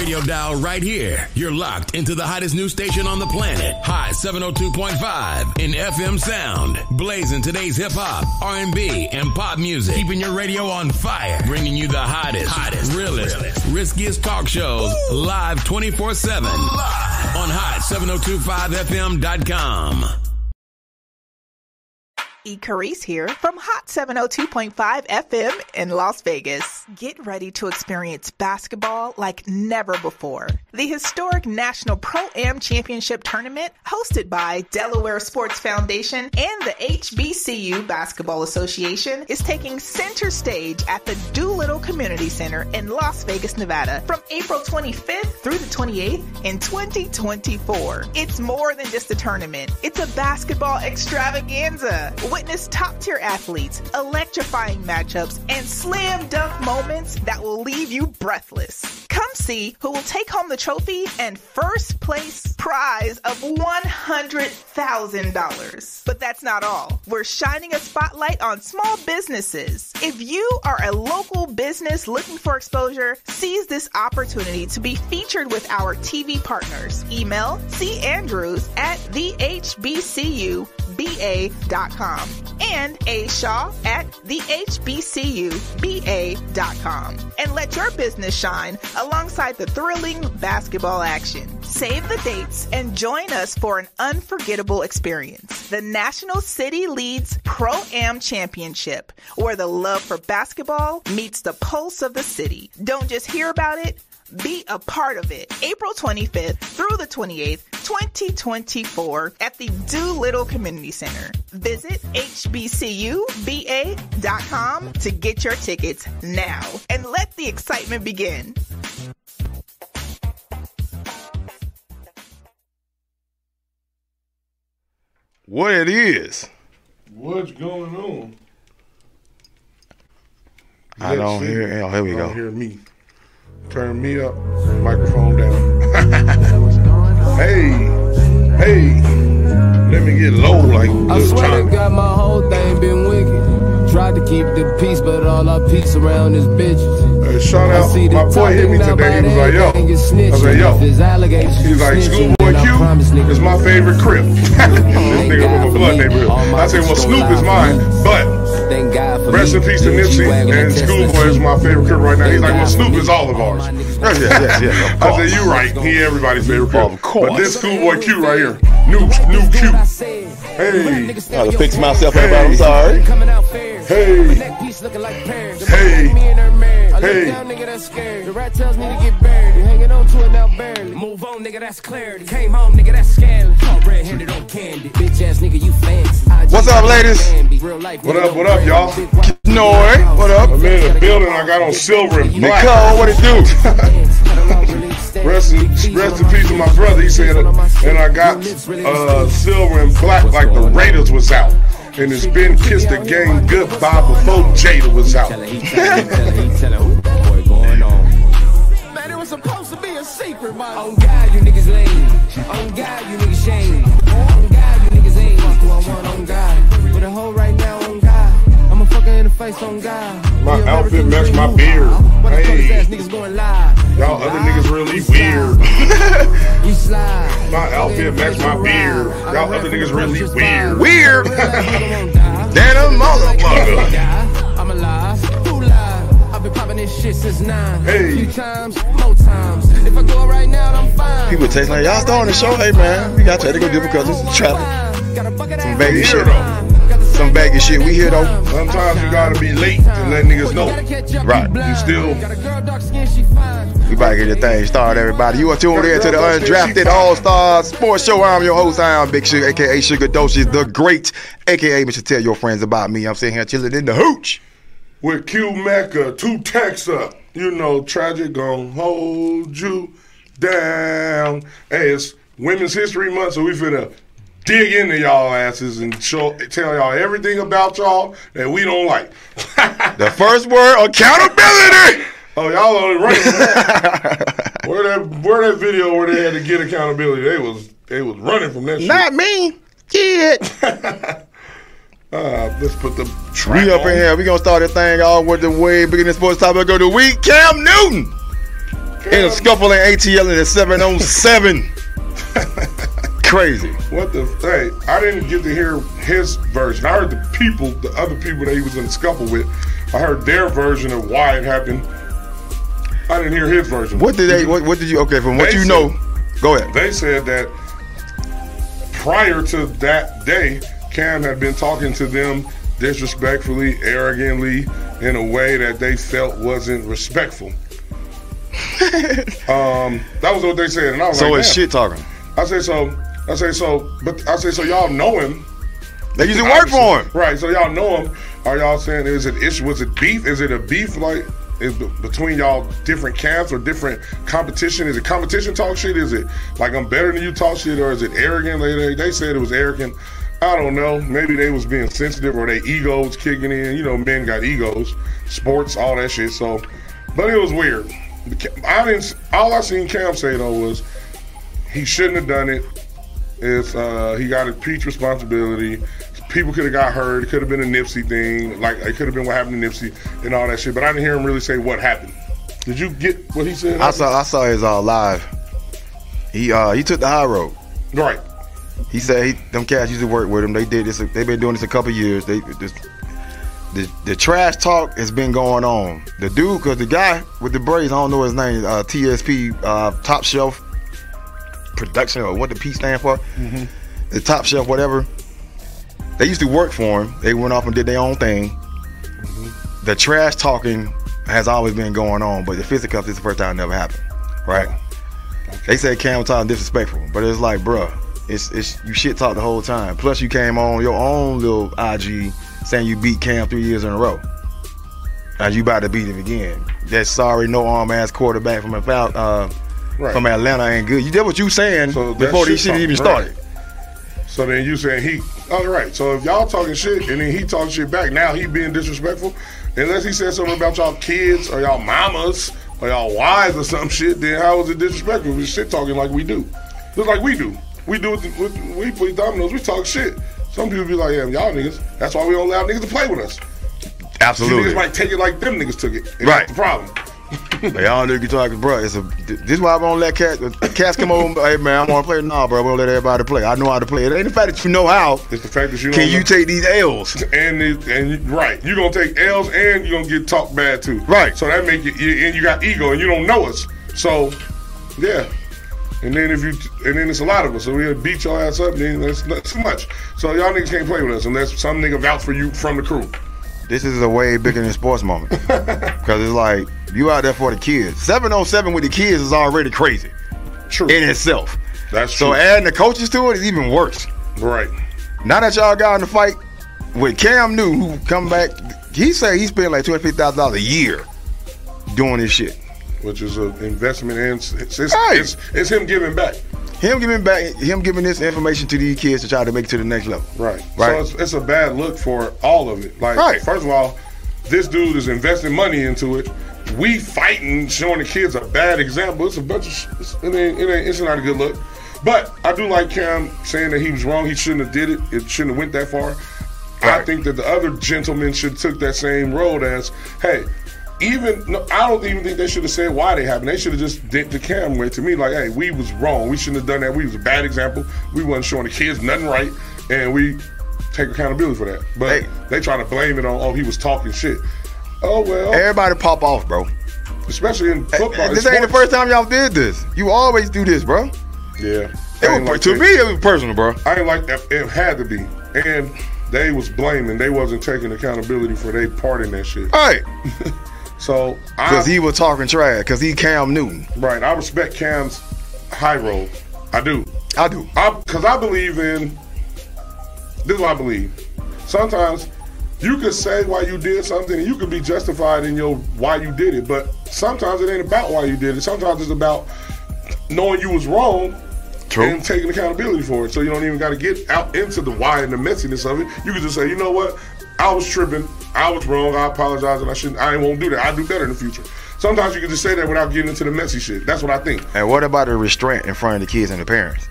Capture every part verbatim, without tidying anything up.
radio dial right here. You're locked into the hottest news station on the planet. Hot seven oh two point five in F M sound. Blazing today's hip-hop, R and B, and pop music. Keeping your radio on fire. Bringing you the hottest, hottest, realest, realest. riskiest talk shows. Ooh. Live twenty-four seven. Live. On hot seven oh two five F M dot com. E. Carice here from Hot seven oh two point five F M in Las Vegas. Get ready to experience basketball like never before. The historic National Pro-Am Championship Tournament, hosted by Delaware Sports Foundation and the H B C U Basketball Association, is taking center stage at the Doolittle Community Center in Las Vegas, Nevada, from April twenty-fifth through the twenty-eighth in twenty twenty-four. It's more than just a tournament. It's a basketball extravaganza. Witness top-tier athletes, electrifying matchups, and slam dunk moments that will leave you breathless. Come see who will take home the trophy and first place prize of one hundred thousand dollars. But that's not all. We're shining a spotlight on small businesses. If you are a local business looking for exposure, seize this opportunity to be featured with our T V partners. Email c andrews at the h b c u b a dot com and A. Shaw at the h b c u b a dot com. And let your business shine alongside the thrilling basketball action. Save the dates and join us for an unforgettable experience. The National City Leads Pro-Am Championship, where the love for basketball meets the pulse of the city. Don't just hear about it, be a part of it. April twenty-fifth through the twenty-eighth, twenty twenty-four at the Doolittle Community Center. Visit h b c u b a dot com to get your tickets now and let the excitement begin. What it is? What's going on? I don't see. hear. Oh, here we I go. don't hear me. Turn me up. Microphone down. Hey, hey. Let me get low like I this swear time. to God, my whole thing been wicked. Tried to keep the peace, but all our peace around is bitches. Hey, shout out. See My boy hit me today. He was like, yo. I was like, yo. He's like, Schoolboy Q is my favorite Crip. This nigga from a blood neighborhood. I said, well, Snoop is mine, but rest in peace to Nipsey, and Schoolboy is my favorite Crip right now. He's like, well, Snoop is all of ours. Yes, yes, yes. I said, you right. He everybody's favorite Crip. Of course. But this Schoolboy Q right here, new, new Q. Hey. I had to fix myself up. I'm sorry. Hey. Hey. Hey. Nigga, that's scared. The rat tells me to get buried. Hanging on to it now barely. Move on, nigga, that's clarity. Came home, nigga, that's scandalous. All red-handed on candy. Bitch ass nigga, you fancy. What's up, ladies? What up, what up, y'all? Noy, what up? I'm in the building. I got on silver and black. Nicole, what it do? Rest in, rest in peace to my brother. He said, and I got uh, silver and black like the Raiders was out. And it's been kissed the game goodbye before Jada was out. Man, it was supposed to be a secret, man. On God, you niggas lame. On God, you niggas shame. On God, you niggas ain't. Fuck who I want on God. With a hoe right now on God. I'm a fucker in the face on God. My outfit match my beard. Hey. Y'all other niggas really weird. My outfit match my beard. Y'all other niggas really weird. Weird. Then a motherfucker. I'm alive. Who live? I've been popping this shit since nine. Hey. Few times, more times. If I go right now, I'm fine. People text like, y'all starting the show. Hey, man, we got technical difficulties. Traffic. Some Vegas shit. Some Vegas shit. We here, though. Sometimes you gotta be late to let niggas know. Right. You still. We about to get the thing started, everybody. You are tuned in to the Undrafted All-Star Sports Show. I'm your host. I am Big Sugar, a k a. Sugar Docious, the Great, a k a. Mister Tell Your Friends About Me. I'm sitting here chilling in the hooch. With Q Mecca, two texts up. You know, Tragic gon' hold you down. Hey, it's Women's History Month, so we finna dig into y'all asses and show, tell y'all everything about y'all that we don't like. The first word, accountability. Oh, y'all only running from that. Where that where that video where they had to get accountability? They was they was running from that shit. Not me. Kid. uh, let's put the track We up on. in here. We gonna start this thing off with the way beginning sports topic of the week. Cam Newton. in a scuffle in A T L in a seven oh seven. Crazy. What the? Hey, I didn't get to hear his version. I heard the people, the other people that he was in a scuffle with. I heard their version of why it happened. I didn't hear his version. What did they? What, what did you? Okay, from what They you said- know, go ahead. They said that prior to that day, Cam had been talking to them disrespectfully, arrogantly, in a way that they felt wasn't respectful. um, that was what they said, and I was So like, it's "Damn." shit talking. I say so. I say so. But I say so. Y'all know him. They used to work for him. Right, so y'all know him. Are y'all saying, is it issue? Was it beef? Is it a beef like is be- between y'all different camps or different competition? Is it competition talk shit? Is it like I'm better than you talk shit, or is it arrogant? They, they, they said it was arrogant. I don't know. Maybe they was being sensitive or their egos kicking in. You know, men got egos, sports, all that shit. So, but it was weird. I didn't. All I seen Cam say though was he shouldn't have done it. It's uh, he got a peach responsibility. People could have got hurt. It could have been a Nipsey thing. Like it could have been what happened to Nipsey and all that shit. But I didn't hear him really say what happened. Did you get what he said? I saw. I saw his uh, live. He uh, he took the high road. Right. He said he, them cats used to work with him. They did this. They've been doing this a couple years. They this, the the trash talk has been going on. The dude, cause the guy with the braids, I don't know his name. Uh, T S P, uh, Top Shelf Production, or what the P stand for. Mm-hmm. The Top Shelf, whatever. They used to work for him. They went off and did their own thing. Mm-hmm. The trash talking has always been going on, but the fisticuffs is the first time it never happened, right? Okay. They said Cam was talking disrespectful, but it's like, bruh, it's it's you shit talk the whole time. Plus, you came on your own little I G saying you beat Cam three years in a row. Now you about to beat him again. That sorry no arm ass quarterback from uh, right. from Atlanta ain't good. You did what you saying so before these shit talk, even right. started. So then you saying he, all right. So if y'all talking shit and then he talking shit back, now he being disrespectful. Unless he said something about y'all kids or y'all mamas or y'all wives or some shit, then how is it disrespectful? We shit talking like we do, just like we do. We do it. With, with, we play dominoes. We talk shit. Some people be like, yeah, y'all niggas. That's why we don't allow niggas to play with us. Absolutely. You niggas might take it like them niggas took it. And right. That's the problem. Like, y'all niggas talking, bro. It's a. This is why I won't let cats. Cats come over. Hey man, I want to play. Nah, bro. I won't let everybody play. I know how to play. It ain't the fact that you know how. It's the fact that you. Can don't you know. take these L's? And it, and you, right, you gonna take L's and you are gonna get talked bad too. Right. So that make it. And you got ego and you don't know us. So, yeah. And then if you and then it's a lot of us. So we beat your ass up. Then that's not too much. So y'all niggas can't play with us unless some nigga vouch for you from the crew. This is a way bigger than sports moment. Because it's like, you out there for the kids. seven oh seven with the kids is already crazy. True. In itself. That's so true. So adding the coaches to it is even worse. Right. Now that y'all got in the fight with Cam Newton, who come back, he said he spent like two hundred fifty thousand dollars a year doing this shit. Which is an investment and it's, it's, right. it's, it's him giving back. Him giving back, him giving this information to these kids to try to make it to the next level. Right. Right. So it's, it's a bad look for all of it. Like, right. First of all, this dude is investing money into it. We fighting, showing the kids a bad example. It's a bunch of sh- it's, it ain't, it ain't, it's not a good look. But I do like Cam saying that he was wrong. He shouldn't have did it. It shouldn't have went that far. Right. I think that the other gentlemen should took that same road as, hey, even no, I don't even think they should have said why they happened. They should have just did the Cam way to me, like, hey, we was wrong. We shouldn't have done that. We was a bad example. We wasn't showing the kids nothing right, and we take accountability for that. But hey, they try to blame it on, oh, he was talking shit. Oh well. Everybody pop off, bro. Especially in football. Hey, this ain't the first time y'all did this. You always do this, bro. Yeah. It was, like to that. me, it was personal, bro. I ain't like that. It had to be, and they was blaming. They wasn't taking accountability for their part in that shit. All right. So, because he was talking trash, because he Cam Newton. Right. I respect Cam's high road. I do. I do. Because I, I believe in, this is what I believe. Sometimes you could say why you did something and you could be justified in your why you did it, but sometimes it ain't about why you did it. Sometimes it's about knowing you was wrong. True. And taking accountability for it. So you don't even got to get out into the why and the messiness of it. You can just say, you know what? I was tripping. I was wrong. I apologize, and I shouldn't. I won't do that. I'll do better in the future. Sometimes you can just say that without getting into the messy shit. That's what I think. And what about the restraint in front of the kids and the parents?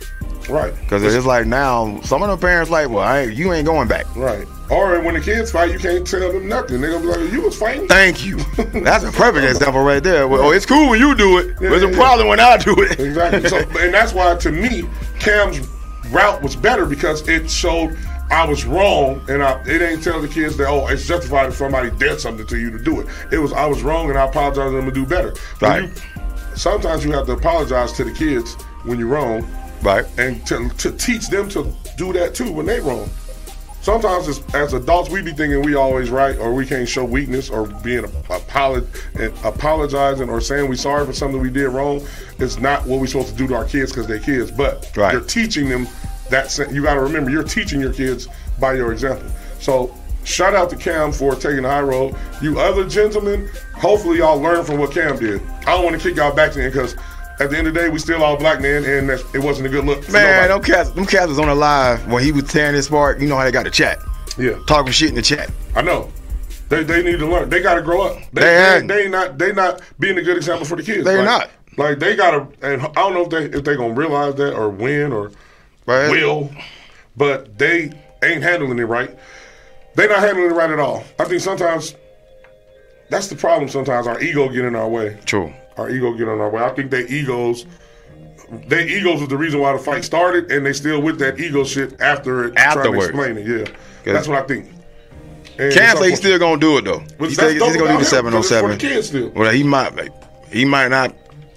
Right. Because it's like now, some of the parents like, well, I ain't, you ain't going back. Right. Or when the kids fight, you can't tell them nothing. They're going to be like, you was fighting? Thank you. That's a perfect example right there. Well, oh, it's cool when you do it, yeah, but it's yeah, a problem yeah. when I do it. Exactly. So, and that's why, to me, Cam's route was better because it showed I was wrong, and I, it ain't telling the kids that, oh, it's justified if somebody did something to you to do it. It was, I was wrong, and I apologize to them to do better. Right. You, sometimes you have to apologize to the kids when you're wrong. Right. And to, to teach them to do that, too, when they're wrong. Sometimes as, as adults, we be thinking we always right, or we can't show weakness, or being apolo- and apologizing or saying we sorry for something we did wrong. It's not what we're supposed to do to our kids because they're kids. But right. you're teaching them that. You got to remember, you're teaching your kids by your example. So shout out to Cam for taking the high road. You other gentlemen, hopefully y'all learn from what Cam did. I don't want to kick y'all back to him because at the end of the day, we still all black men, and it wasn't a good look. Man, them cats, them cats was on the live when he was tearing his part. You know how they got to chat. Yeah. Talking shit in the chat. I know. They they need to learn. They got to grow up. They they, they, they not they not being a good example for the kids. They're like, not. Like they got to, and I don't know if they if they gonna realize that or win or right. will, but they ain't handling it right. They not handling it right at all. I think sometimes that's the problem. Sometimes our ego get in our way. True. Our ego get in our way. I think their egos, their egos was the reason why the fight started, and they still with that ego shit after it. Afterwards. Trying to explain it. Yeah, that's what I think. And Cam say he's still gonna do it though. But he say he's gonna do the seven oh seven. For the kids still. Well, he might, he might not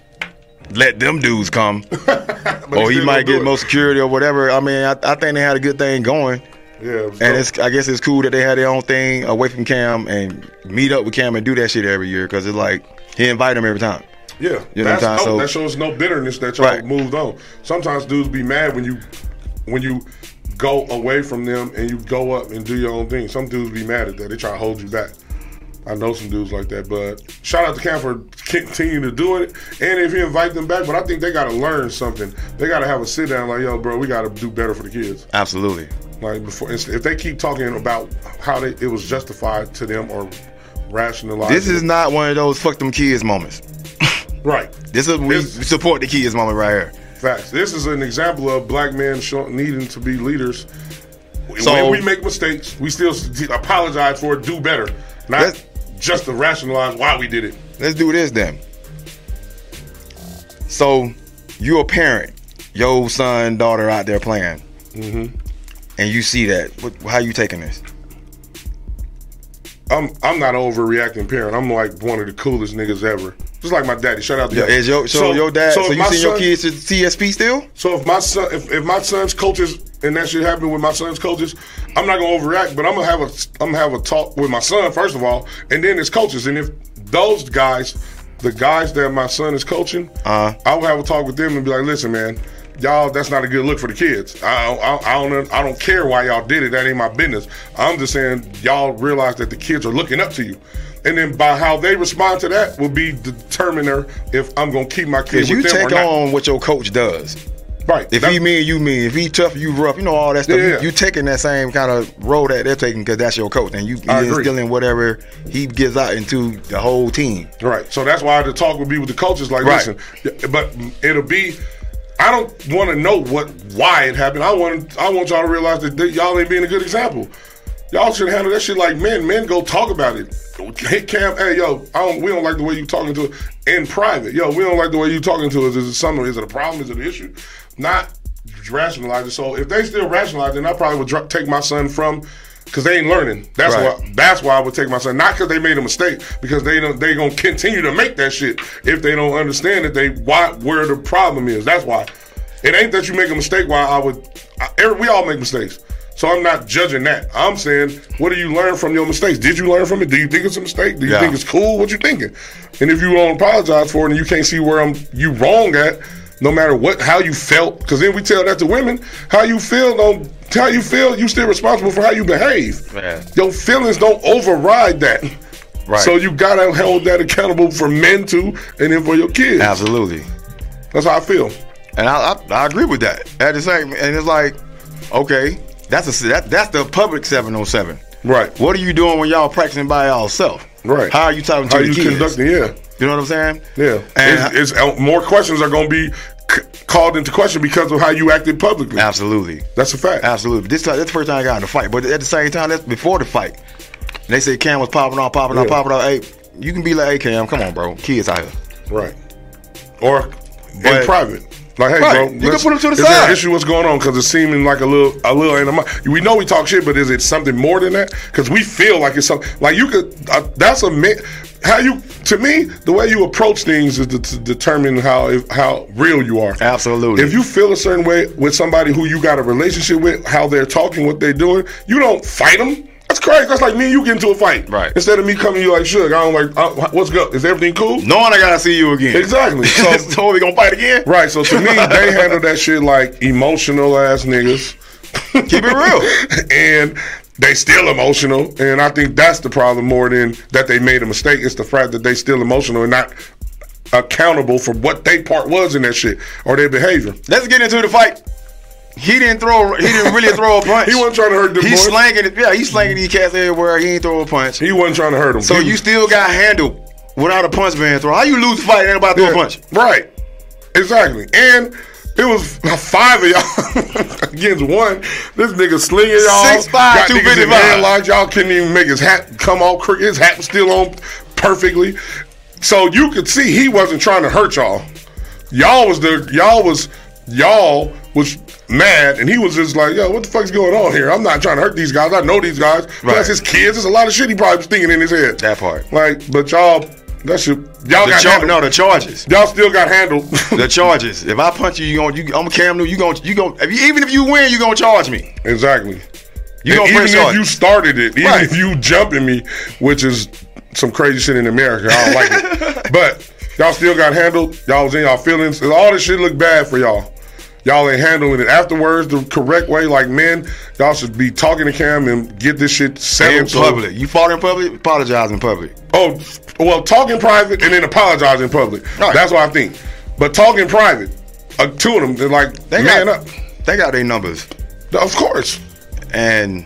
let them dudes come, or he might get more security or whatever. I mean, I, I think they had a good thing going. Yeah, and dope. It's I guess it's cool that they had their own thing away from Cam and meet up with Cam and do that shit every year because it's like he invite them every time. Yeah, you know that's what I'm so, so, that shows no bitterness that y'all right. moved on. Sometimes dudes be mad when you when you go away from them and you go up and do your own thing. Some dudes be mad at that. They try to hold you back. I know some dudes like that, but shout out to Cam for continuing to do it. And if you invite them back, but I think they got to learn something. They got to have a sit down like, yo, bro, we got to do better for the kids. Absolutely. Like before, if they keep talking about how they, it was justified to them or rationalized. This is not one of those fuck them kids moments. Right. This is we this, support the kids moment right here. Facts. This is an example of black men show, needing to be leaders. So, when we make mistakes, we still apologize for it, do better. Not just to rationalize why we did it. Let's do this then. So, you're a parent. Your son, daughter out there playing. Mm-hmm. And you see that. What, how you taking this? I'm I'm not an overreacting parent. I'm like one of the coolest niggas ever. Just like my daddy. Shout out to yeah, him. Is your, so, so your dad, so, so you send your kids to T S P still? So if my son, if, if my son's coaches and that shit happened with my son's coaches, I'm not gonna overreact, but I'm gonna have a I'm gonna have a talk with my son first of all, and then his coaches. And if those guys, the guys that my son is coaching, uh-huh. I will have a talk with them and be like, listen, man, y'all, that's not a good look for the kids. I, I, I don't I don't care why y'all did it. That ain't my business. I'm just saying y'all realize that the kids are looking up to you. And then by how they respond to that will be determiner if I'm going to keep my kids with them or not. Because you take on what your coach does. Right. If that, he mean, you mean. If he tough, you rough. You know, all that stuff. Yeah, yeah. You, you taking that same kind of role that they're taking because that's your coach. And you, you instilling whatever he gives out into the whole team. Right. So that's why the talk would be with the coaches like, right. listen, but it'll be, I don't want to know what why it happened. I want I want y'all to realize that they, y'all ain't being a good example. Y'all should handle that shit like men. Men go talk about it. Hit Cam, hey, yo, I don't, we don't like the way you talking to us in private. Yo, we don't like the way you talking to us. Is it something? Is it a problem? Is it an issue? Not rationalize it. So if they still rationalize, then I probably would dr- take my son from, because they ain't learning. That's right. why. That's why I would take my son. Not because they made a mistake, because they don't. They gonna continue to make that shit if they don't understand that they why where the problem is. That's why. It ain't that you make a mistake. Why I would. I, every, we all make mistakes. So I'm not judging that. I'm saying, what do you learn from your mistakes? Did you learn from it? Do you think it's a mistake? Do you yeah. think it's cool? What you thinking? And if you don't apologize for it and you can't see where I'm you wrong at, no matter what, how you felt, because then we tell that to women, how you feel, don't how you feel, you still responsible for how you behave. Man. Your feelings don't override that. Right. So you gotta hold that accountable for men too, and then for your kids. Absolutely. That's how I feel. And I I, I agree with that. At the same, and it's like, okay. That's a that, that's the public seven oh seven. Right. What are you doing when y'all practicing by yourself? Right. How are you talking to How the you kids? Conducting, yeah. You know what I'm saying? Yeah. And it's, it's, more questions are going to be called into question because of how you acted publicly. Absolutely. That's a fact. Absolutely. This time, that's the first time I got in a fight. But at the same time, that's before the fight. And they say Cam was popping off, popping yeah. off, popping off. Hey, you can be like, hey, Cam, come on, bro. Kids out here. Right. Or But, in private. Like, hey, right. bro, You can put them to the is side. there an issue? What's going on? Because it's seeming like a little, a little animosity. We know we talk shit, but is it something more than that? Because we feel like it's something. Like you could. Uh, that's a how you. To me, the way you approach things is to, to determine how if, how real you are. Absolutely. If you feel a certain way with somebody who you got a relationship with, how they're talking, what they're doing, you don't fight them. That's crazy. That's like me and you get into a fight. Right. Instead of me coming to you like, Suge, I don't like, uh, what's good? Is everything cool? Knowing I gotta see you again. Exactly. So, so we gonna fight again? Right. So to me, they handle that shit like emotional ass niggas. Keep it real. And they still emotional. And I think that's the problem more than that they made a mistake. It's the fact that they still emotional and not accountable for what their part was in that shit or their behavior. Let's get into the fight. He didn't throw. He didn't really throw a punch. He wasn't trying to hurt them He's boys. slanging it. Yeah, he's slanging these cats everywhere. He ain't throw a punch. He wasn't trying to hurt them. So he you still got handled without a punch being thrown. How you lose the fight and anybody throw yeah, a punch? Right. Exactly. And it was five of y'all against one. This nigga slinging y'all. Six, five, got two niggas in fifty-five. headlocks. Y'all couldn't even make his hat come off crooked. His hat was still on perfectly. So you could see he wasn't trying to hurt y'all. Y'all was the y'all was y'all was mad, and he was just like, yo, what the fuck's going on here? I'm not trying to hurt these guys. I know these guys. Right. That's his kids. There's a lot of shit he probably was thinking in his head. That part. Like, but y'all, that shit, y'all The got char- handled. no, the charges. Y'all still got handled. The charges. If I punch you, you going you I'm a Cam Newton. You going you going if you, even if you win, you gonna charge me. Exactly. You And gonna even press if charge. you started it, even Right. if you jumping me, which is some crazy shit in America, I don't like it. But y'all still got handled. Y'all was in y'all feelings. All this shit looked bad for y'all. Y'all ain't handling it afterwards the correct way. Like men, y'all should be talking to Cam and get this shit settled. In so- public. You fought in public, apologize in public. Oh, well, talk in private and then apologize in public. Right. That's what I think. But talk in private, uh, two of them, they're like, They man got, up. They got their numbers. Of course. And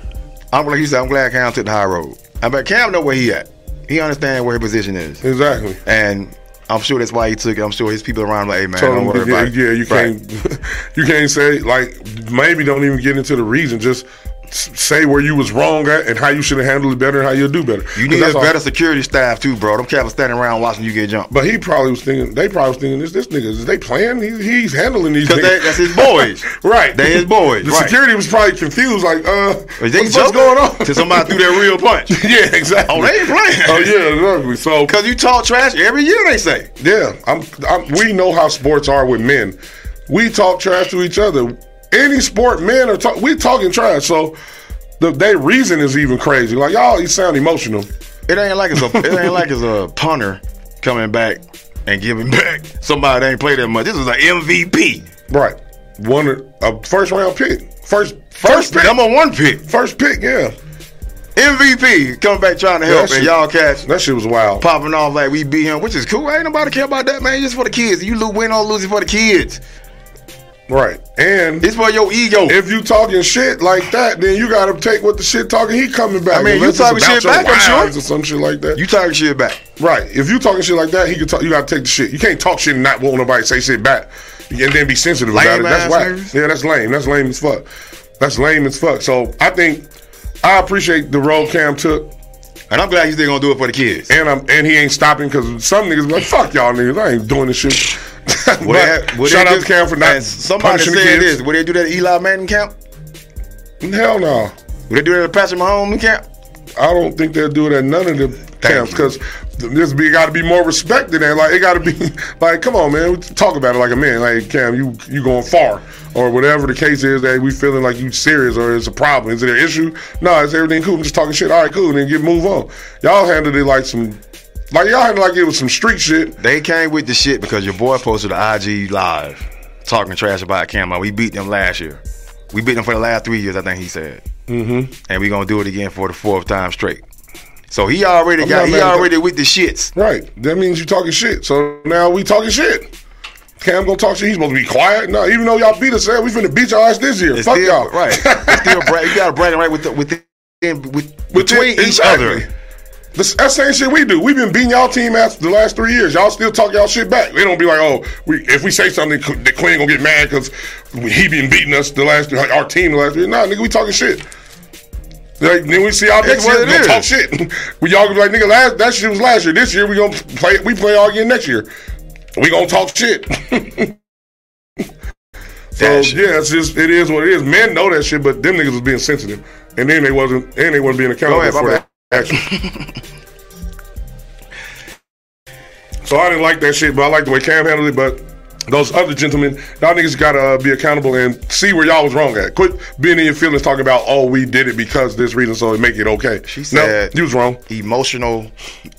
I'm like you said, I'm glad Cam took the high road. I bet Cam know where he at. He understands where his position is. Exactly. And I'm sure that's why he took it. I'm sure his people around him like, hey man, Told don't him worry to- yeah, about it. yeah, you Right. can't, you can't say like maybe don't even get into the reason. Just s- say where you was wrong at and how you should have handled it better and how you'll do better. You 'Cause need that's a all- better security staff too, bro. Them cats are standing around watching you get jumped. But he probably was thinking. They probably was thinking this. This nigga is they playing. He, he's handling these. Because niggas. that's his boys. Right. They his boys. The right. security was probably confused. Like, uh, what They the fuck's going on? Till somebody threw that real punch. Yeah, exactly. Oh, they ain't playing. Oh yeah, exactly. So Because you talk trash every year, they say. yeah, I'm, I'm. We know how sports are with men. We talk trash to each other. Any sport, men are talk, we talking trash. So the their reason is even crazy. Like y'all, you sound emotional. It ain't like it's a it ain't like it's a punter coming back and giving back somebody that ain't played that much. This is an M V P. Right. One a first round pick. First First first pick. number one pick. First pick. Yeah. M V P coming back trying to help, That and shit- y'all cats That shit was wild. popping off like we beat him, which is cool. Ain't nobody care about that, man. It's for the kids. You lo- win or lose it for the kids. Right. And It's for your ego. if you talking shit like that, then you gotta take what the shit talking. He coming back. I mean, you Unless it's talking about shit your back, I'm sure. wives or some shit like that. You talking shit back. Right. If you talking shit like that, he could talk. You gotta take the shit. You can't talk shit and not want nobody to say shit back, and then be sensitive about Lame it. That's ass whack. niggas. Yeah, that's lame. That's lame as fuck. That's lame as fuck. So I think I appreciate the road Cam took, And I'm glad he's still gonna do it for the kids. and I'm and he ain't stopping because some niggas be like, fuck y'all niggas. I ain't doing this shit. But Would they- would shout they out do- to Cam for not and somebody punishing said the kids. this. Would they do that at Eli Manning camp? Hell no. Would they do that at Patrick Mahomes camp? I don't think they'll do it at none of the camps you. because there's be got to be more respect than that. Like it got to be like, come on, man, we talk about it like a man. Like Cam, you you going far or whatever the case is that we feeling like you serious or it's a problem. Is it an issue? No, it's everything cool. I'm just talking shit. All right, cool. Then get move on. Y'all handled it like some, like y'all handled it like it was some street shit. They came with the shit because your boy posted an I G live talking trash about Cam. We beat them last year. We beat them for the last three years, I think he said. Mm-hmm. And we gonna do it again for the fourth time straight. So he already I'm got not he mad at already with the shits. Right. That means you talking shit. So now we talking shit. Cam gonna talk shit. He's supposed to be quiet. No, even though y'all beat us, we finna beat your ass this year. It's Fuck still, y'all. right. It's still bra- you gotta brag right with the, with, the, with With between the- each exactly. other. That's the same shit we do. We've been beating y'all team ass the last three years. Y'all still talk y'all shit back. They don't be like, oh, we, if we say something, that Quinn gonna get mad because he been beating us the last, our team the last year. Nah, nigga, we talking shit. Like, then we see y'all next year, we gonna talk shit. We y'all gonna be like, nigga, last, that shit was last year. This year we gonna play. We play all again next year. We gonna talk shit. So shit. Yeah, it's just it is what it is. Men know that shit, but them niggas was being sensitive, and then they wasn't, and they wasn't being accountable ahead, for that action. So I didn't like that shit, but I like the way Cam handled it. But those other gentlemen, y'all niggas gotta uh, be accountable and see where y'all was wrong at. Quit being in your feelings talking about, oh, we did it because this reason, so it make it okay. She said, no, you was wrong. Emotional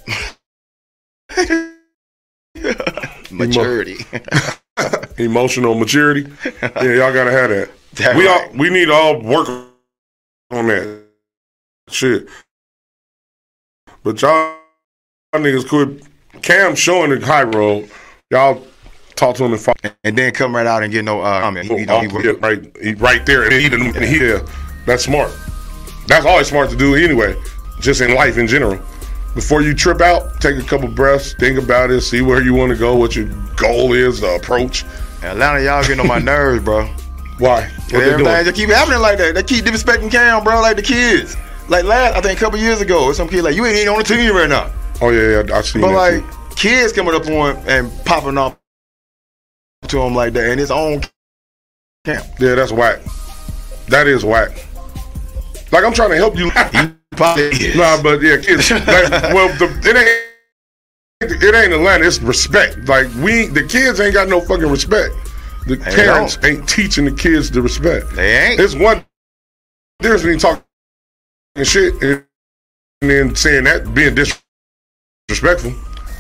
maturity. Emotional maturity. Yeah, y'all gotta have that. That we right. all we need to all work on that shit. But y'all niggas quit. Cam showing the high road. Y'all talk to him and fight. And then come right out and get no uh, comment. He, you know, he, he, right, he, right there. And he, and he, yeah, that's smart. That's always smart to do anyway, just in life in general. Before you trip out, take a couple breaths, think about it, see where you want to go, what your goal is, the approach. Atlanta, y'all getting on my nerves, bro. Why? What everything just keep happening like that. They keep disrespecting Cam, bro, like the kids. Like last, I think a couple years ago, some kid like, you ain't even on the team right now. Oh, yeah, yeah, I seen but that. But, like, too. Kids coming up on and popping off to him like that in his own camp. Yeah, that's whack. That is whack. Like, I'm trying to help you. Nah, but yeah, kids. Like, well, the, it ain't it ain't Atlanta. It's respect. Like we, the kids ain't got no fucking respect. The they parents don't. ain't teaching the kids the respect. They ain't. It's one difference when you talking shit and, and then saying that being disrespectful.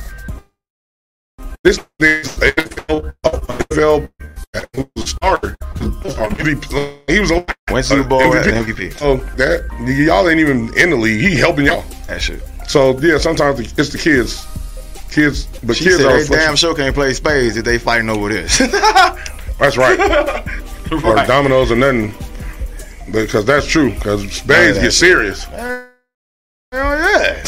This thing, N F L was a starter. He was a went Super Bowl uh, M V P. Oh, that y'all ain't even in the league. He helping y'all. That shit. So yeah, sometimes it's the kids, kids. But she kids said are they damn sure can't play spades if they fighting over this. That's right. Right. Or dominoes or nothing, because that's true. Because spades yeah, get serious. Hell yeah.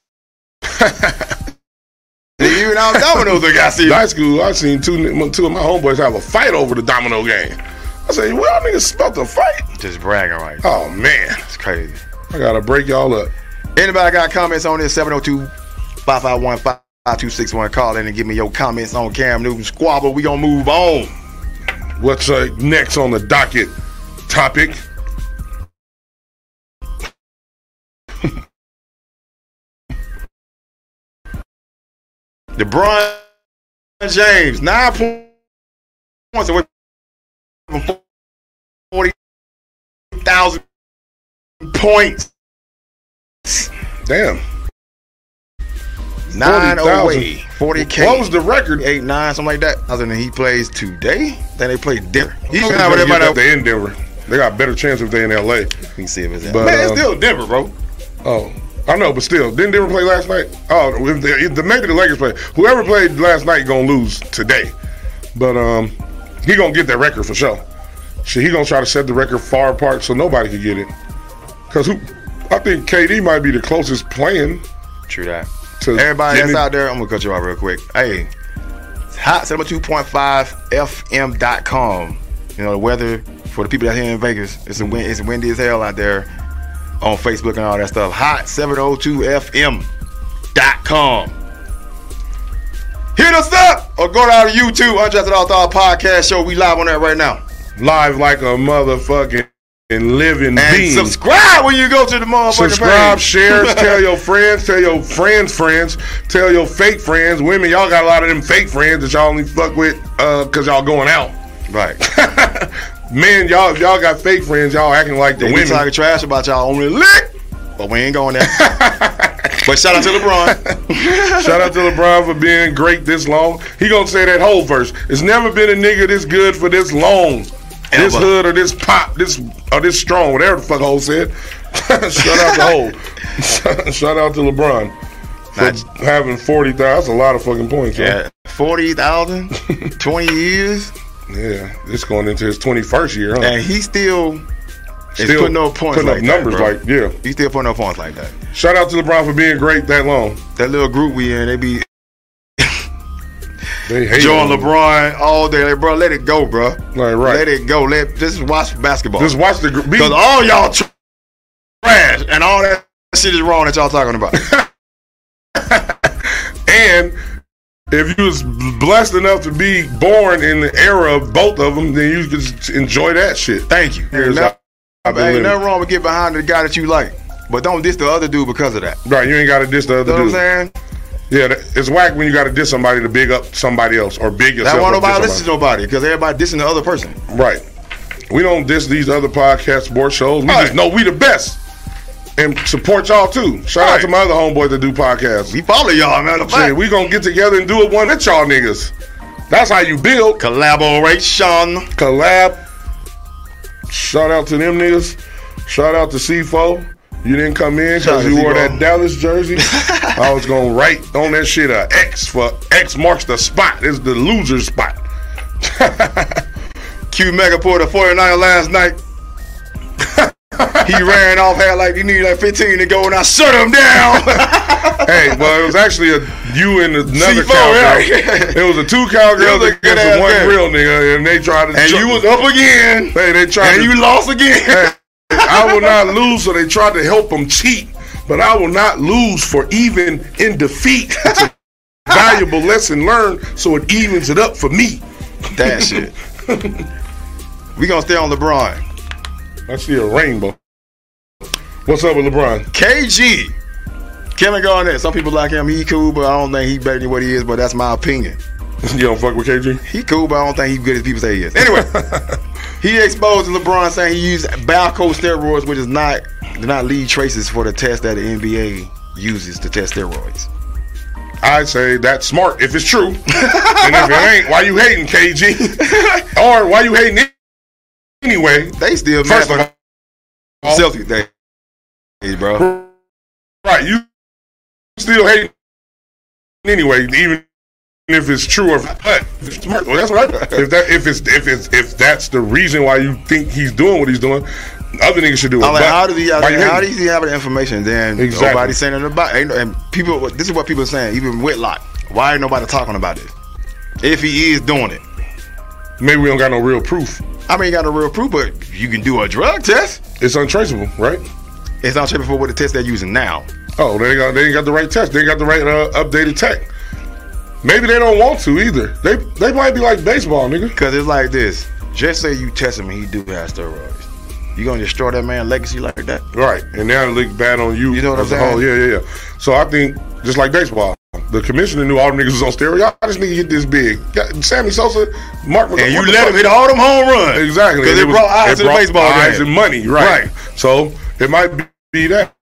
Even out dominoes, they got serious. High school, I seen two two of my homeboys have a fight over the domino game. I said, well, y'all niggas about to fight? Just bragging right now. Oh, man. It's crazy. I got to break y'all up. Anybody got comments on this? seven oh two, five five one, five two six one. Call in and give me your comments on Cam Newton squabble. We going to move on. What's uh, next on the docket topic? LeBron James, nine points away from forty thousand points. Damn. Nine away. forty K. What was the record? Eight, nine, something like that. Other than he plays today, then they play Denver. He should have everybody if they in Denver. They got a better chance if they in L A. We can see if it's in. But, Man, it's um, still Denver, bro. Oh. I know, but still, didn't Denver play last night? Oh, if the, if the, maybe the Lakers play. Whoever played last night gonna lose today, but um, he gonna get that record for sure. Shit, he gonna try to set the record far apart so nobody can get it. Cause who? I think K D might be the closest playing. True that. Everybody that's out there, I'm gonna cut you off real quick. Hey, hot seventy-two point five F M dot com. You know the weather for the people out here in Vegas. It's a wind, it's windy as hell out there. On Facebook and all that stuff. hot seven oh two F M dot com. Hit us up or go down to YouTube, Undrafted All-Star Podcast Show. We live on that right now. Live like a motherfucking living and being. Subscribe when you go to the motherfucking Subscribe, page. share, tell your friends, tell your friends' friends, tell your fake friends. Women, y'all got a lot of them fake friends that y'all only fuck with uh, because y'all going out. Right. Man, y'all y'all got fake friends. Y'all acting like the they women. They talking trash about y'all only lick, but we ain't going there. But shout out to LeBron. Shout out to LeBron for being great this long. He gonna say that whole verse. It's never been a nigga this good for this long. Ever. This hood or this pop, this or this strong, whatever the fuck Hov said. Shout out to Hov. Shout out to LeBron for Not, having forty thousand. That's a lot of fucking points. Yeah, forty thousand, twenty years. Yeah, it's going into his twenty-first year, huh? And he still Still putting up points putting like up numbers that, like yeah. He's still putting up points like that. Shout out to LeBron for being great that long. That little group we in, they be they hate Joe and LeBron all day. Like, bro, let it go, bro. Like, right. Let it go. Let just watch basketball. Just watch the group. Because all y'all trash and all that shit is wrong that y'all talking about. And if you was blessed enough to be born in the era of both of them, then you could enjoy that shit. Thank you. Here's Now, I've been ain't living. nothing wrong with get behind the guy that you like, but don't diss the other dude because of that. Right, you ain't got to diss the other You know dude. what I'm saying? Yeah, that, it's whack when you got to diss somebody to big up somebody else or big yourself. That won't up nobody to listen to nobody because everybody dissing the other person. Right. We don't diss these other podcast sports shows. We Right. just know we the best and support y'all too. Shout out Right. to my other homeboys that do podcasts. We follow y'all, man. The Shit, fact. we gonna get together and do it one at y'all niggas. That's how you build. Collaboration. Collab. Shout out to them niggas. Shout out to C four. You didn't come in Shout out because to you wore C four. that Dallas jersey. I was gonna write on that shit a X for X marks the spot. It's the loser spot. Q Mega pulled a forty-niner last night. He ran off, had like he needed like fifteen to go, and I shut him down. Hey, well, it was actually a you and another C four, cowgirl. yeah. It was a two cowgirls It was a against good-ass one game. real nigga, and they tried to. And jump- you was up again, Hey, they tried and to. you lost again. I will not lose, so they tried to help them cheat. But I will not lose for even in defeat. It's a valuable lesson learned, so it evens it up for me. That shit. We gonna stay on LeBron. I see a rainbow. What's up with LeBron? K G. Kevin Garnett. Some people like him. He cool, but I don't think he better than what he is. But that's my opinion. You don't fuck with K G? He cool, but I don't think he good as people say he is. Anyway, he exposed LeBron saying he used Balco steroids, which is not do not lead traces for the test that the N B A uses to test steroids. I say that's smart if it's true. And if it ain't, why you hating, K G? Or why you hating anyway? They still First mad of for all, Celtics day, hey, bro. right, you still hating anyway, even if it's true or but if it's smart. Well, that's what I, if that if it's if it's if that's the reason why you think he's doing what he's doing, other niggas should do it. I'm like, But how does he? why you How hating? does he have the information? Then Exactly. nobody's saying it about. Ain't, and people, this is what people are saying. Even Whitlock, why ain't nobody talking about this? If he is doing it, Maybe we don't got no real proof. I mean, you got a real proof, but you can do a drug test. It's untraceable, right? It's not tripping for what the test they're using now. Oh, they ain't got they ain't got the right test. They ain't got the right uh, updated tech. Maybe they don't want to either. They they might be like baseball, nigga. Because it's like this. Just say you test him and he do have steroids. You gonna destroy that man's legacy like that? Right, and now it look bad on you. You know what I'm as a saying? whole. Yeah, yeah, yeah. So I think just like baseball, the commissioner knew all them niggas was on steroids. Y'all just nigga hit this big. Got Sammy Sosa, Mark, And you let him hit all them home runs. exactly Because it, was- brought eyes it to the brought baseball eyes game. and money. Right. Right. So it might be that.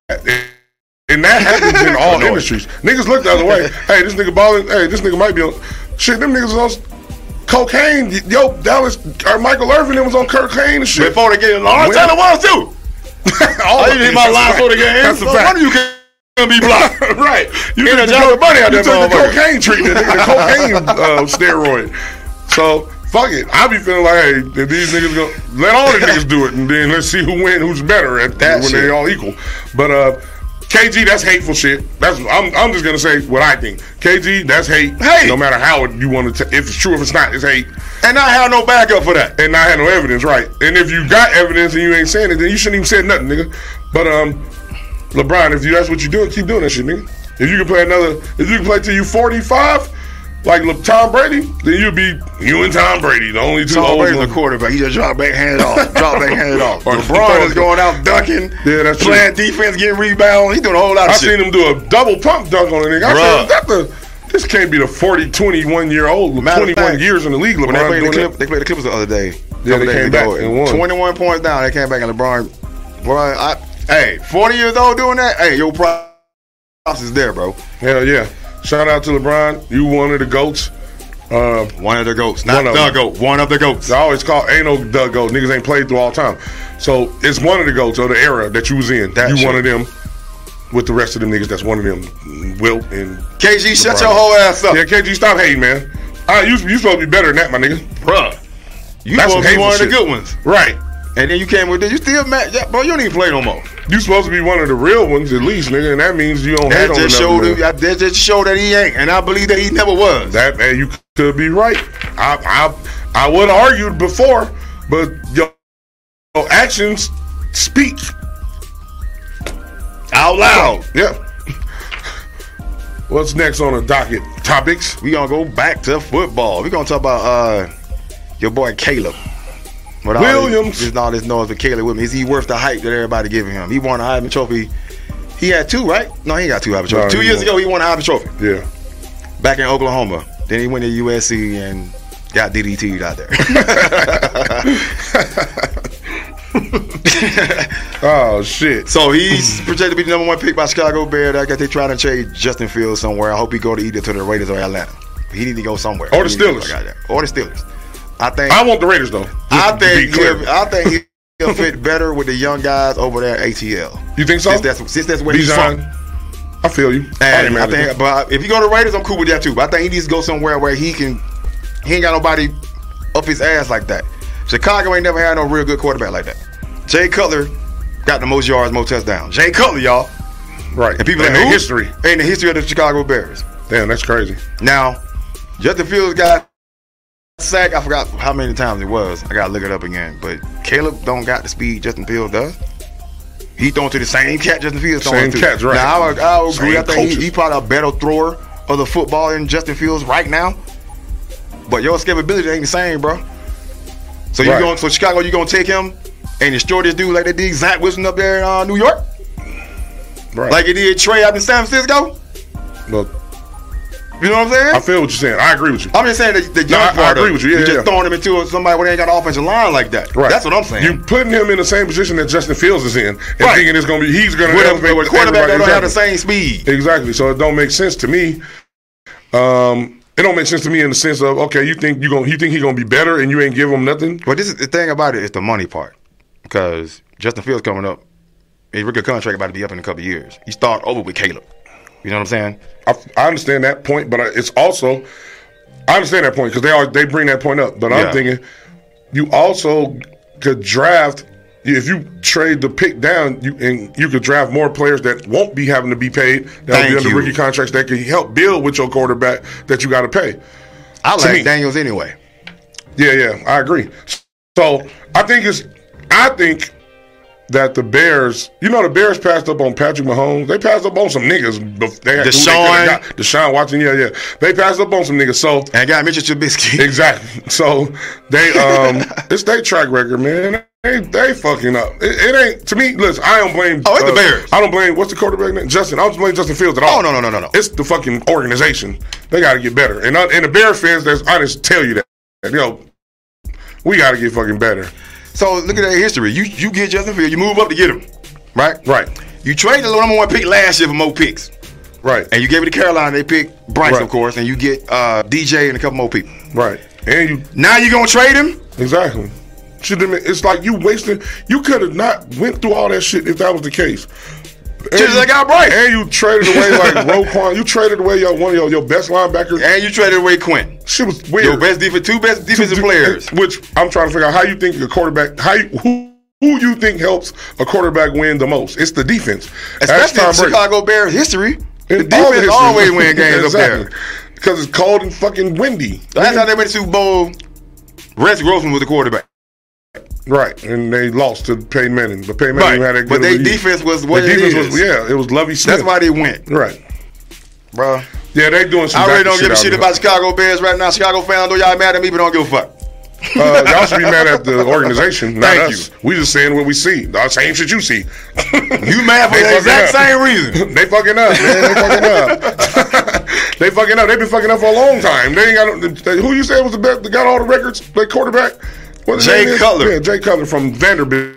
And that happens in all industries. Niggas look the other way. Hey, this nigga balling. Hey, this nigga might be on. Shit, them niggas was on cocaine. Yo, Dallas or Michael Irvin was on cocaine and shit. Before the game, Lawrence Taylor was too. All I of used to hit it. my That's line a for the fact. game. That's a So fact. one of you can be blocked. Right. You Get took a the, job co- of money out you that took the motherfucker. cocaine treatment, nigga, the cocaine uh, steroid. So fuck it. I be feeling like, hey, if these niggas go, let all the niggas do it, and then let's see who win, who's better at That when shit. they all equal. But uh, K G, that's hateful shit. That's I'm I'm just gonna say what I think. K G, that's hate. Hate. No matter how it, you want to, if it's true, if it's not, it's hate. And I have no backup for that. And I had no evidence, right? And if you got evidence and you ain't saying it, then you shouldn't even say nothing, nigga. But um, LeBron, if you that's what you doing, keep doing that shit, nigga. If you can play another, if you can play till you forty-five, like Le- Tom Brady, then you'll be you and Tom Brady, the only two Tom old Brady's ones. a quarterback. He just drop back, hand it off. Drop back, hand it off. Or LeBron is going out dunking, Yeah, that's true. playing defense, getting rebounds. He's doing a whole lot of I shit. seen him do a double pump dunk on a nigga. I Bruh. said, that the this can't be the forty, twenty-one year old, Matter of twenty-one fact, years in the league. LeBron When they played, the doing Clip, that. they played the Clippers the other day. Yeah, Couple they days came back ago. and won. twenty-one points down. They came back and LeBron, boy, I, hey, forty years old doing that. Hey, your props is there, bro. Hell yeah! Shout out to LeBron. You one of the goats. Uh, One of the goats, not One of the them. goat. One of the goats. I always call ain't no the goat. Niggas ain't played through all time. So it's one of the goats of the era that you was in. That you shit. one of them with the rest of them niggas. That's one of them. Wilt and K G, shut LeBron. your whole ass up, Yeah, K G, stop hating, man. Uh, you you supposed to be better than that, my nigga. bruh. You That's supposed some to be one of the hateful good ones. Right. And then you came with this. You still mad. Yeah, bro, you don't even play no more. You supposed to be one of the real ones at least, nigga, and that means you don't that hate just on showed that, that just showed that he ain't, and I believe that he never was. That man, you could be right. I I I would have argued before, but your, your actions speak out loud. Yeah. What's next on the docket topics? We gonna go back to football. We gonna talk about uh your boy Caleb. With Williams. Just all this noise for Caleb Williams. Is he worth the hype that everybody giving him? He won a Heisman Trophy. He had two, right? No, he ain't got two Heisman Trophies. No, two years won. ago, he won a Heisman Trophy. Yeah. Back in Oklahoma. Then he went to U S C and got D D T'd out there. Oh, shit. So he's projected to be the number one pick by Chicago Bears. I guess they trying to trade Justin Fields somewhere. I hope he go to either to the Raiders or Atlanta. He need to go somewhere. Or the Steelers. Or the Steelers. I think I want the Raiders though. I think he'll, I think he'll fit better with the young guys over there at A T L. You think so? Since that's, since that's where he's from. I feel you. And I, I think, but if you go to Raiders, I'm cool with that too. But I think he needs to go somewhere where he can. He ain't got nobody up his ass like that. Chicago ain't never had no real good quarterback like that. Jay Cutler got the most yards, most touchdowns. Jay Cutler, y'all. Right. And people in like, the history. In the history of the Chicago Bears. Damn, that's crazy. Now, Justin Fields got sack. I forgot how many times it was. I gotta look it up again. But Caleb don't got the speed Justin Fields does. He throwing to the same cat Justin Fields throwing to. Same catch, right? Now I, I agree. Same I think he, he probably a better thrower of the football than Justin Fields right now. But your escapability ain't the same, bro. So you right. going? So Chicago, you gonna take him and destroy this dude like they did Zach Wilson up there in uh, New York? Right. Like it did Trey out in San Francisco? Well, you know what I'm saying? I feel what you're saying. I agree with you. I'm just saying that the young no, I, part I agree of with you. Yeah, you just yeah. throwing him into somebody where they ain't got an offensive line like that. Right. That's what I'm saying. You putting him in the same position that Justin Fields is in, and right. thinking it's gonna be he's gonna with elevate a, with a quarterback that don't exactly. have the same speed. Exactly. So it don't make sense to me. Um, it don't make sense to me in the sense of okay, you think you gonna you think he gonna be better, and you ain't give him nothing. Well, this is the thing about it is the money part, because Justin Fields coming up, his rookie contract about to be up in a couple of years. You start over with Caleb. You know what I'm saying? I, I understand that point, but it's also I understand that point because they are they bring that point up. But yeah. I'm thinking you also could draft if you trade the pick down, you and you could draft more players that won't be having to be paid. That'll be under rookie contracts that can help build with your quarterback that you got to pay. I like me. Daniels anyway. Yeah, yeah, I agree. So I think it's I think. that the Bears, you know, the Bears passed up on Patrick Mahomes. They passed up on some niggas. They had, Deshaun. They got, Deshaun Watson, yeah, yeah. They passed up on some niggas. So and got Mitchell Trubisky. Exactly. So they, um, it's their track record, man. They, they fucking up. It, it ain't to me. Listen, I don't blame. Oh, it's uh, the Bears. I don't blame. What's the quarterback name? Justin. I don't blame Justin Fields at all. Oh no, no, no, no, no. It's the fucking organization. They got to get better. And and the Bears fans, that's honest, tell you that. You know, we got to get fucking better. So look at that history. You you get Justin Fields, you move up to get him, right? Right. You traded the number one pick last year for more picks, right? And you gave it to Carolina. They picked Bryce, right. of course, and you get uh, D J and a couple more people, right? And you now you gonna trade him? Exactly. Should have. It's like you wasting. You could have not went through all that shit if that was the case. Just like I Bryce. And you traded away like Roquan. You traded away your one of your, your best linebackers. And you traded away Quinn. Shit was weird. Your best defense, two best defensive two, players. Which I'm trying to figure out how you think a quarterback. How you, who who you think helps a quarterback win the most? It's the defense, especially in Chicago Bears history. In the defense history. always win games exactly. up there because it's cold and fucking windy. That's how they went to Super Bowl. Rex Grossman was the quarterback. Right, and they lost to Peyton Manning, but Peyton Manning right. had a good. But their defense was what their it defense is. Was, yeah, it was Lovie Smith. That's why they went. Right, bro. Yeah, they doing some. I really don't give a shit here. about Chicago Bears right now. Chicago fans, though y'all mad at me, but don't give a fuck. Uh, y'all should be mad at the organization, not Thank us. You. We just saying what we see. The same shit you see. You mad for the exact up. Same reason. They fucking up, man. They fucking up. They fucking up. They've been fucking up for a long time. They ain't got. They, who you said was the best? They got all the records. Play quarterback. What Jay Cutler. Yeah, Jay Cutler from Vanderbilt.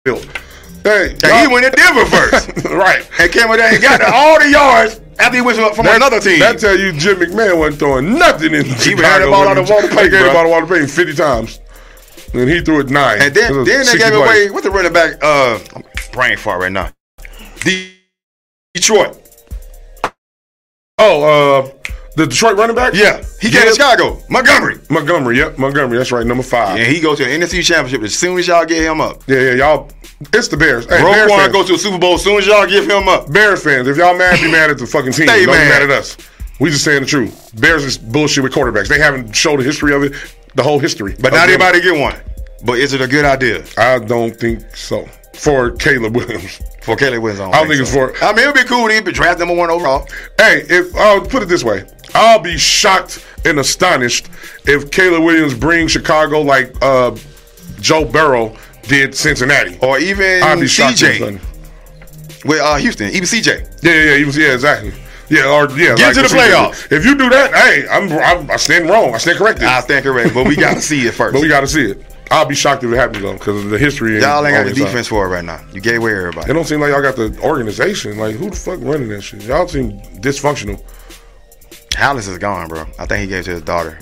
Hey, and he went to Denver first. Right. And came in there and got all the yards after he went from that, another team. That tell you Jim McMahon wasn't throwing nothing in he Chicago. He had the ball out of Walter Payton. He gave the ball to Walter Payton fifty times. And he threw it nine. And then, then they gave away, plays. What's the running back? Uh, I'm brain fart right now. The Detroit. Oh, uh, The Detroit running back? Yeah. He came to Chicago. Montgomery. Montgomery, yep. Montgomery, that's right, number five. And he goes to the N F C Championship as soon as y'all get him up. Yeah, yeah, y'all. It's the Bears. Hey, Bears Roquan goes to the Super Bowl as soon as y'all give him up. Bears fans, if y'all mad, be mad at the fucking team. Stay Don't mad. be mad at us. We just saying the truth. Bears is bullshit with quarterbacks. They haven't showed the history of it, the whole history. But not everybody get one. But is it a good idea? I don't think so. For Caleb Williams. For Caleb Williams, I don't, I don't think, think so. it's for. I mean, it would be cool if he be draft number one overall. Hey, if I'll put it this way, I'll be shocked and astonished if Caleb Williams brings Chicago like uh, Joe Burrow did Cincinnati, or even I'll be C J shocked with uh, Houston, even C J. Yeah, yeah, yeah, he was, yeah, exactly. Yeah, or yeah, get like to the playoffs. If you do that, hey, I'm, I'm I stand wrong. I stand corrected. I stand correct, but we got to see it first. But we got to see it. I'll be shocked if it happens though, because of the history. Y'all ain't got the defense for it right now. You gave away everybody. It don't seem like y'all got the organization. Like, who the fuck running that shit? Y'all seem dysfunctional. Hallis is gone, bro. I think he gave it to his daughter.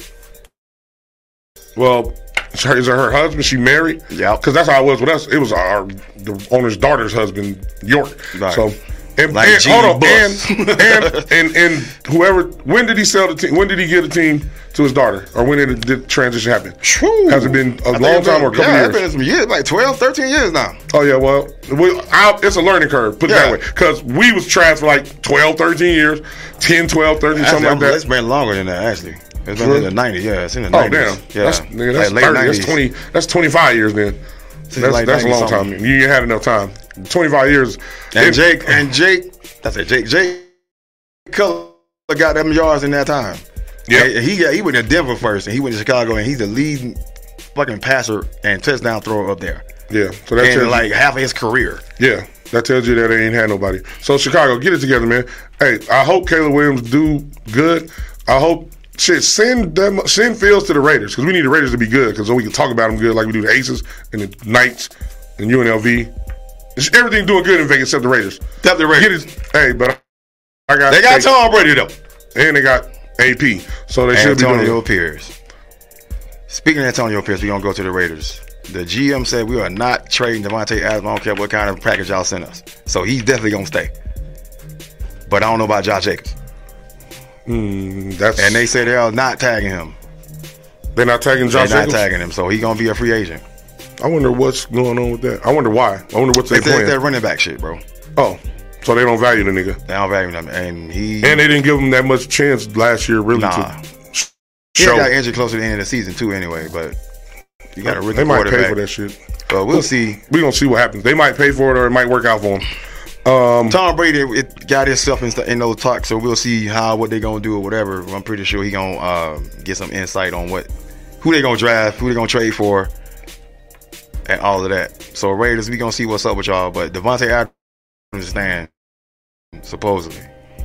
Well, is it her husband? She married? Yeah. Because that's how it was with us. It was our the owner's daughter's husband, York. Right. So. And, like and, hold on, Bus. and, and and and whoever, when did he sell the team? When did he give the team to his daughter, or when did the did transition happen? True. Has it been a I long time been, or a couple yeah, years? It's been some years, like twelve, thirteen years now. Oh yeah, well, we, I, it's a learning curve. Put it Yeah. that way, because we was trashed for like twelve, thirteen years, ten, twelve, thirteen, Actually, something like that. It's been longer than that, actually. It's been Really? in the nineties. Yeah, it's in the Oh nineties. damn, Yeah, that's, nigga, that's, like late thirty, nineties. that's twenty, that's twenty-five years then. That's, like that's a long time. something. You ain't had enough time. twenty-five years. And It- Jake, and Jake, that's it. Jake, Jake Cutler got them yards in that time. Yeah. And he got he went to Denver first, and he went to Chicago, and he's the leading fucking passer and touchdown thrower up there. Yeah, so that's in like half of his career. Yeah, that tells you that they ain't had nobody. So Chicago, get it together, man. Hey, I hope Caleb Williams do good. I hope shit send them send Fields to the Raiders, because we need the Raiders to be good, because then we can talk about them good like we do the Aces and the Knights and U N L V. It's, everything doing good in Vegas except the Raiders. Except the Raiders. Get it, hey, but I got They got they, Tom Brady though, and they got A P, so they should be doing Antonio it. Pierce. Speaking of Antonio Pierce, we're gonna go to the Raiders. The G M said we are not trading Devontae Adams. I don't care what kind of package y'all send us. So he's definitely gonna stay. But I don't know about Josh Jacobs. Mm, that's And they say they are not tagging him. they're not tagging Josh They're not Jacobs? tagging him, so he's gonna be a free agent. I wonder what's going on with that. I wonder why. I wonder what's they It's that playing. running back shit, bro. Oh, so they don't value the nigga. They don't value him, and he And they didn't give him that much chance last year, really, Nah. to he show. got injured closer to the end of the season too, anyway. But you got a rookie They might pay quarterback. for that shit. But we'll see. We're going to see what happens. They might pay for it, or it might work out for them. Um, Tom Brady it got himself in, in those talks, so we'll see how what they gonna do or whatever. I'm pretty sure he gonna uh, get some insight on what who they gonna draft, who they gonna trade for, and all of that. So Raiders, we gonna see what's up with y'all. But Devontae Adams understand supposedly.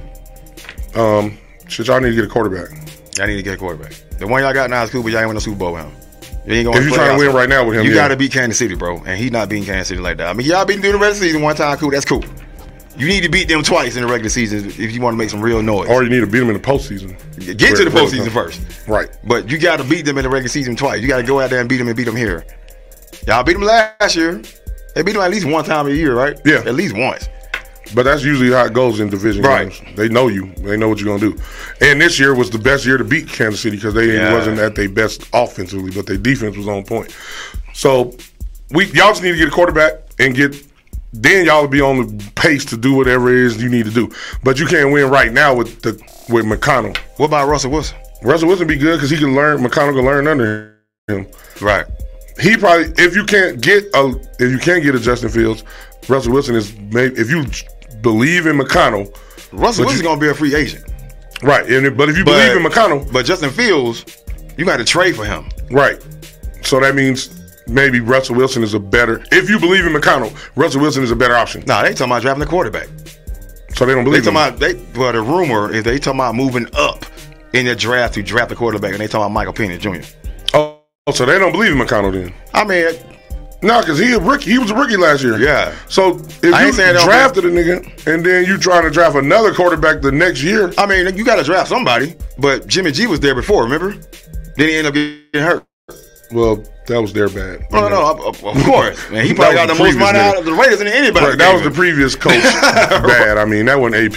um, shit, y'all need to get a quarterback. Y'all need to get a quarterback. The one y'all got now is cool, but y'all ain't win no Super Bowl with him. You ain't gonna If you're play trying to outside. win right now with him, you yeah. gotta beat Kansas City, bro. And he not beating Kansas City like that. I mean, y'all beating through the rest of the season one time, cool. That's cool. You need to beat them twice in the regular season if you want to make some real noise. Or you need to beat them in the postseason. Get to the postseason first. Right. But you got to beat them in the regular season twice. You got to go out there and beat them and beat them here. Y'all beat them last year. They beat them at least one time a year, right? Yeah. At least once. But that's usually how it goes in division Right. games. They know you. They know what you're going to do. And this year was the best year to beat Kansas City, because they Yeah. wasn't at their best offensively, but their defense was on point. So we y'all just need to get a quarterback and get – then y'all will be on the pace to do whatever it is you need to do. But you can't win right now with the with McConnell. What about Russell Wilson? Russell Wilson be good because he can learn. McConnell can learn under him. Right. He probably, if you can't get a if you can't get a Justin Fields, Russell Wilson is maybe, if you believe in McConnell. Russell but Wilson's you- going to be a free agent. Right, and but if you But- believe in McConnell, But Justin Fields, you got to trade for him. right, so that means maybe Russell Wilson is a better. If you believe in McConnell, Russell Wilson is a better option. Nah, they talking about drafting a quarterback. So they don't They believe talking him. about, they, well, the rumor is they talking about moving up in the draft to draft a quarterback, and they talking about Michael Penix Junior Oh, so they don't believe in McConnell then? I mean, No, because he a rookie. He was a rookie last year. Yeah. So if I you ain't saying they don't drafted a nigga and then you trying to draft another quarterback the next year, I mean, you got to draft somebody. But Jimmy G was there before, remember? Then he ended up getting hurt. well, that was their bad. No, no, no, of, of course. Man, he probably That got was the the most money previous out of the Raiders than anybody. Right, that was the previous coach. Bad. I mean, that wasn't A P.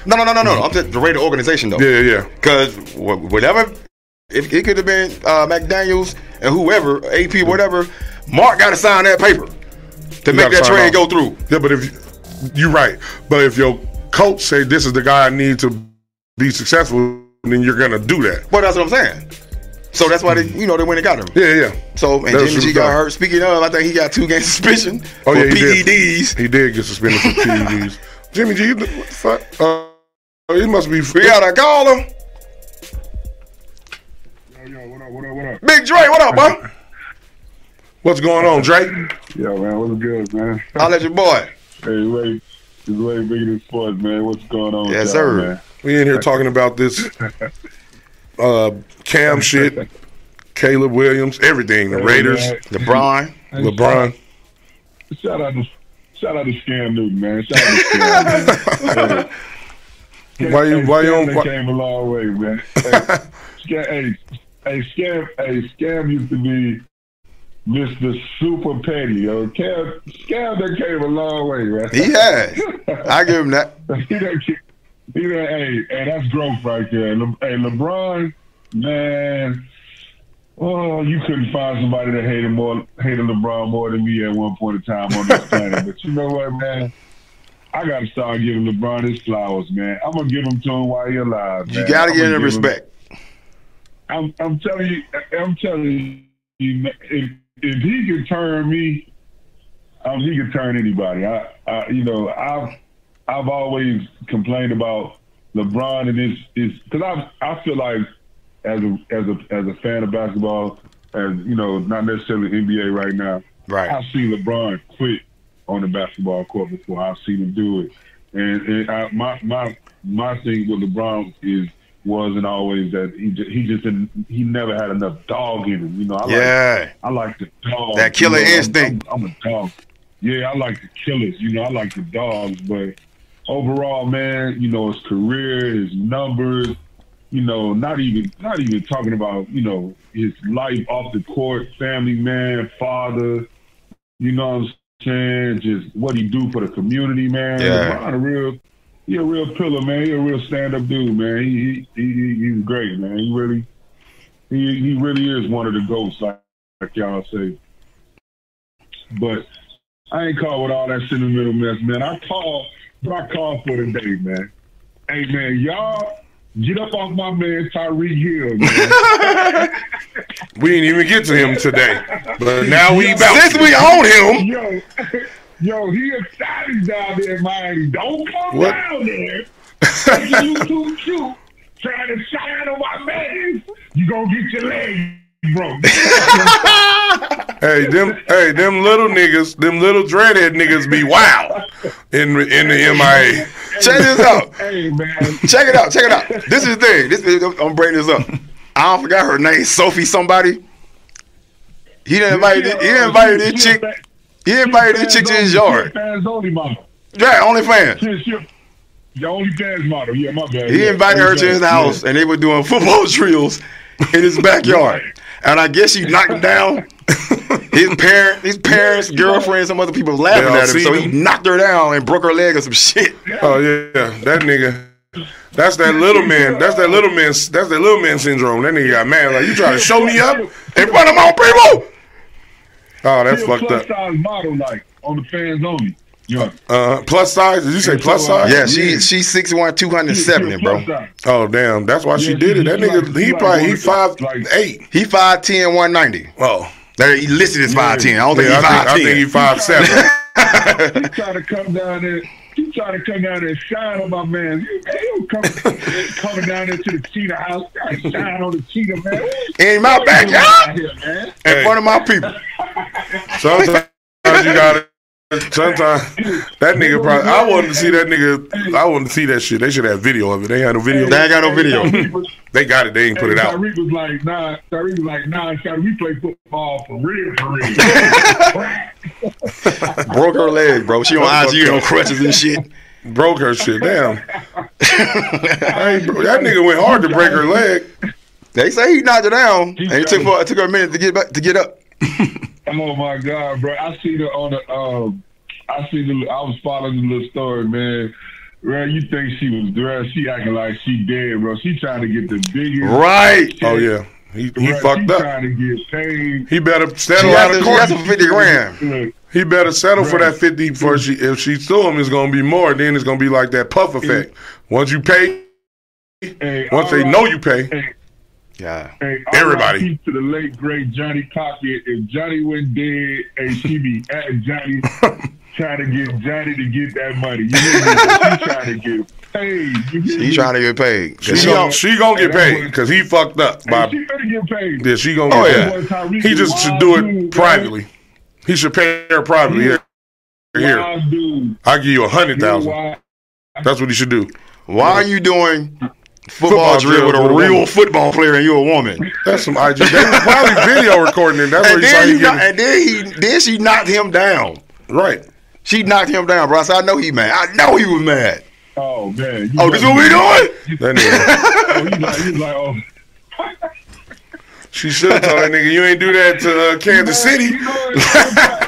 No, no, no, no, no. I'm just the Raider organization though. Yeah, yeah. Because whatever, if it could have been uh, McDaniels and whoever, A P, whatever, Mark got to sign that paper to You make that trade go through. Yeah, but if you're right, but if your coach say this is the guy I need to be successful, then you're gonna do that. Well, that's what I'm saying. So that's why they, you know, they went and got him. Yeah, yeah. So and That's Jimmy G got hurt. Speaking of, I think he got two game suspension Oh, for yeah, he P E Ds. Did. He did get suspended for P E Ds. Jimmy G, what the fuck? Uh, he must be. We gotta call him. Yo, yo, what up, what up, what up? Big Dre, what up, bro? What's going on, Drake? Yo, man, what's good, man? I'll let your boy. Hey, Ray, it's way bigger than sports, man. What's going on? Yes, with y'all, sir. Man? We in here talking about this uh, Cam shit, Caleb Williams, everything. The Hey, Raiders, man. LeBron. Hey, LeBron. Shout out to shout out to Scam Newton, man. Shout out to Scam Newton. Hey, Why you? hey, Why you? Scam Don't, why, came a long way, man. Hey, Scam, hey, hey, Scam, hey, Scam used to be Mister Super Petty, yo. Cam, Scam that came a long way, man. He has. I give him that. he done, he done, hey, hey, that's growth right there. Le, hey, LeBron, man, oh, you couldn't find somebody that hated more, hated LeBron more than me at one point in time on this planet. But you know what, man? I got to start giving LeBron his flowers, man. I'm going to give them to him while he's alive, man. You got to I'm give gonna him respect. Him, I'm, I'm telling you, I'm telling you, if, if he could turn me, um, he could turn anybody. I, I, you know, I've, I've always complained about LeBron and his, his, because I, I feel like as a, as a, as a fan of basketball, as you know, not necessarily N B A right now. Right. I've seen LeBron quit on the basketball court before. I've seen him do it, and, and I, my, my, my thing with LeBron is. wasn't always that he just, he just didn't he never had enough dog in him. You know, I Yeah. like I like the dog. That killer you know, instinct. I'm, I'm, I'm a dog. Yeah, I like the killers. You know, I like the dogs. But overall, man, you know, his career, his numbers, you know, not even not even talking about, you know, his life off the court, family man, father, you know what I'm saying? Just what he do for the community, man. Yeah. LeBron, a real He a real pillar, man. He a real stand-up dude, man. He he, he he's great, man. He really he he really is one of the GOATs, like, like y'all say. But I ain't called with all that sentimental mess, man. I call, but I call for the day, man. Hey, man, y'all get up off my man Tyreek Hill, man. we didn't even get to him today, but now we about Since we own him. Yo. Yo, he excited down there in Miami. Don't come What? down there. Taking you too cute, trying to shine on my man. You gonna get your leg broke. Hey, them, hey, them little niggas, them little dreadhead niggas be wild in in the M I A. Check this out. Hey, man. Check it out. Check it out. This is the thing. This is, I'm breaking this up. I don't forgot her name. Sophie somebody. He didn't invite. He didn't invite this chick. He invited this chick to his yard. Fans only model. Yeah, only fan. The only fans model. Yeah, my bad. He yeah, invited her to his house, yeah. and they were doing football drills in his backyard. And I guess he knocked him down. His parent, his parents, girlfriend, some other people was laughing They all at him, so he seen him? knocked her down and broke her leg or some shit. Oh yeah, that nigga. That's that little man. That's that little man. That's that little man syndrome. That nigga got mad. Like, you trying to show me up in front of my people? Oh, that's He a fucked plus up. size model, like on the fans only. Yeah. Uh, plus size? Did you say plus size? Yeah, she she's six one, two seventy, bro. Oh damn, that's why she Yeah, did it. she- That she nigga, like- he she like probably he one five of the- like- eight. He five ten, one ninety. Oh, That he listed as five ten. I don't think yeah, he's I five think, I think he ten. five seven. He trying to come down there. He trying to come down there and shine on my man. He, he come, coming down there to the cheetah house, trying to shine on the cheetah, man. In my What you doing backyard, out here, man? in Hey. front of my people. Sometimes you gotta. Sometimes that nigga probably. I wanted to see that nigga. I wanted to see that shit. They should have video of it. They had no video. They ain't got no video. They got it. They ain't put it out. Tyreek was like, nah. Tyreek was like, nah. Tyreek, we play football for real, for real. Broke her leg, bro. She on I G on crutches and shit. Broke her shit. Damn. Hey, bro, that nigga went hard to break her leg. They say he knocked her down, and it took for, it took her a minute to get back to get up. Oh my God, bro! I seen her on the. Um, I seen the. I was following the little story, man. Bro, you think she was dressed? She acting like she dead, bro. She trying to get the biggest. Right. Check. Oh yeah. He he Bro, fucked she up. Trying to get paid. He better She settle out got of to, court. she got to fifty grand. He better settle for Right. that fifty before she. If she sue him, it's gonna be more. Then it's gonna be like that puff effect. Once you pay, Hey, once they all know right. you pay, Hey, Yeah. hey, Everybody. R I P to the late great Johnny Cockett. If Johnny went dead, hey, she be at Johnny trying to get Johnny to get that money. You know, she trying to get paid. You hear She me? trying to get paid. she, She gonna gon- she gonna get paid because he fucked up. Hey, By, she better get paid. yeah, she gonna Oh, get yeah. paid. Tyreek He is just a should wild do it dude, privately. He should pay her privately. Here, man. here. Wild dude. I'll give you a hundred You're thousand. wild. That's what he should do. Why are you doing Football football drill with drill a with a real woman. football player and you a woman? That's some I G. They was probably video recording it. That's And what he then, saw. you got, and then he then she knocked him down. Right. She knocked him down, bro. I said, I know he mad. I know he was mad. Oh man. You Oh, know- this what we doing? That nigga. Oh, he's like, he's like, oh. She should have told that nigga you ain't do that to uh, Kansas City. You know what?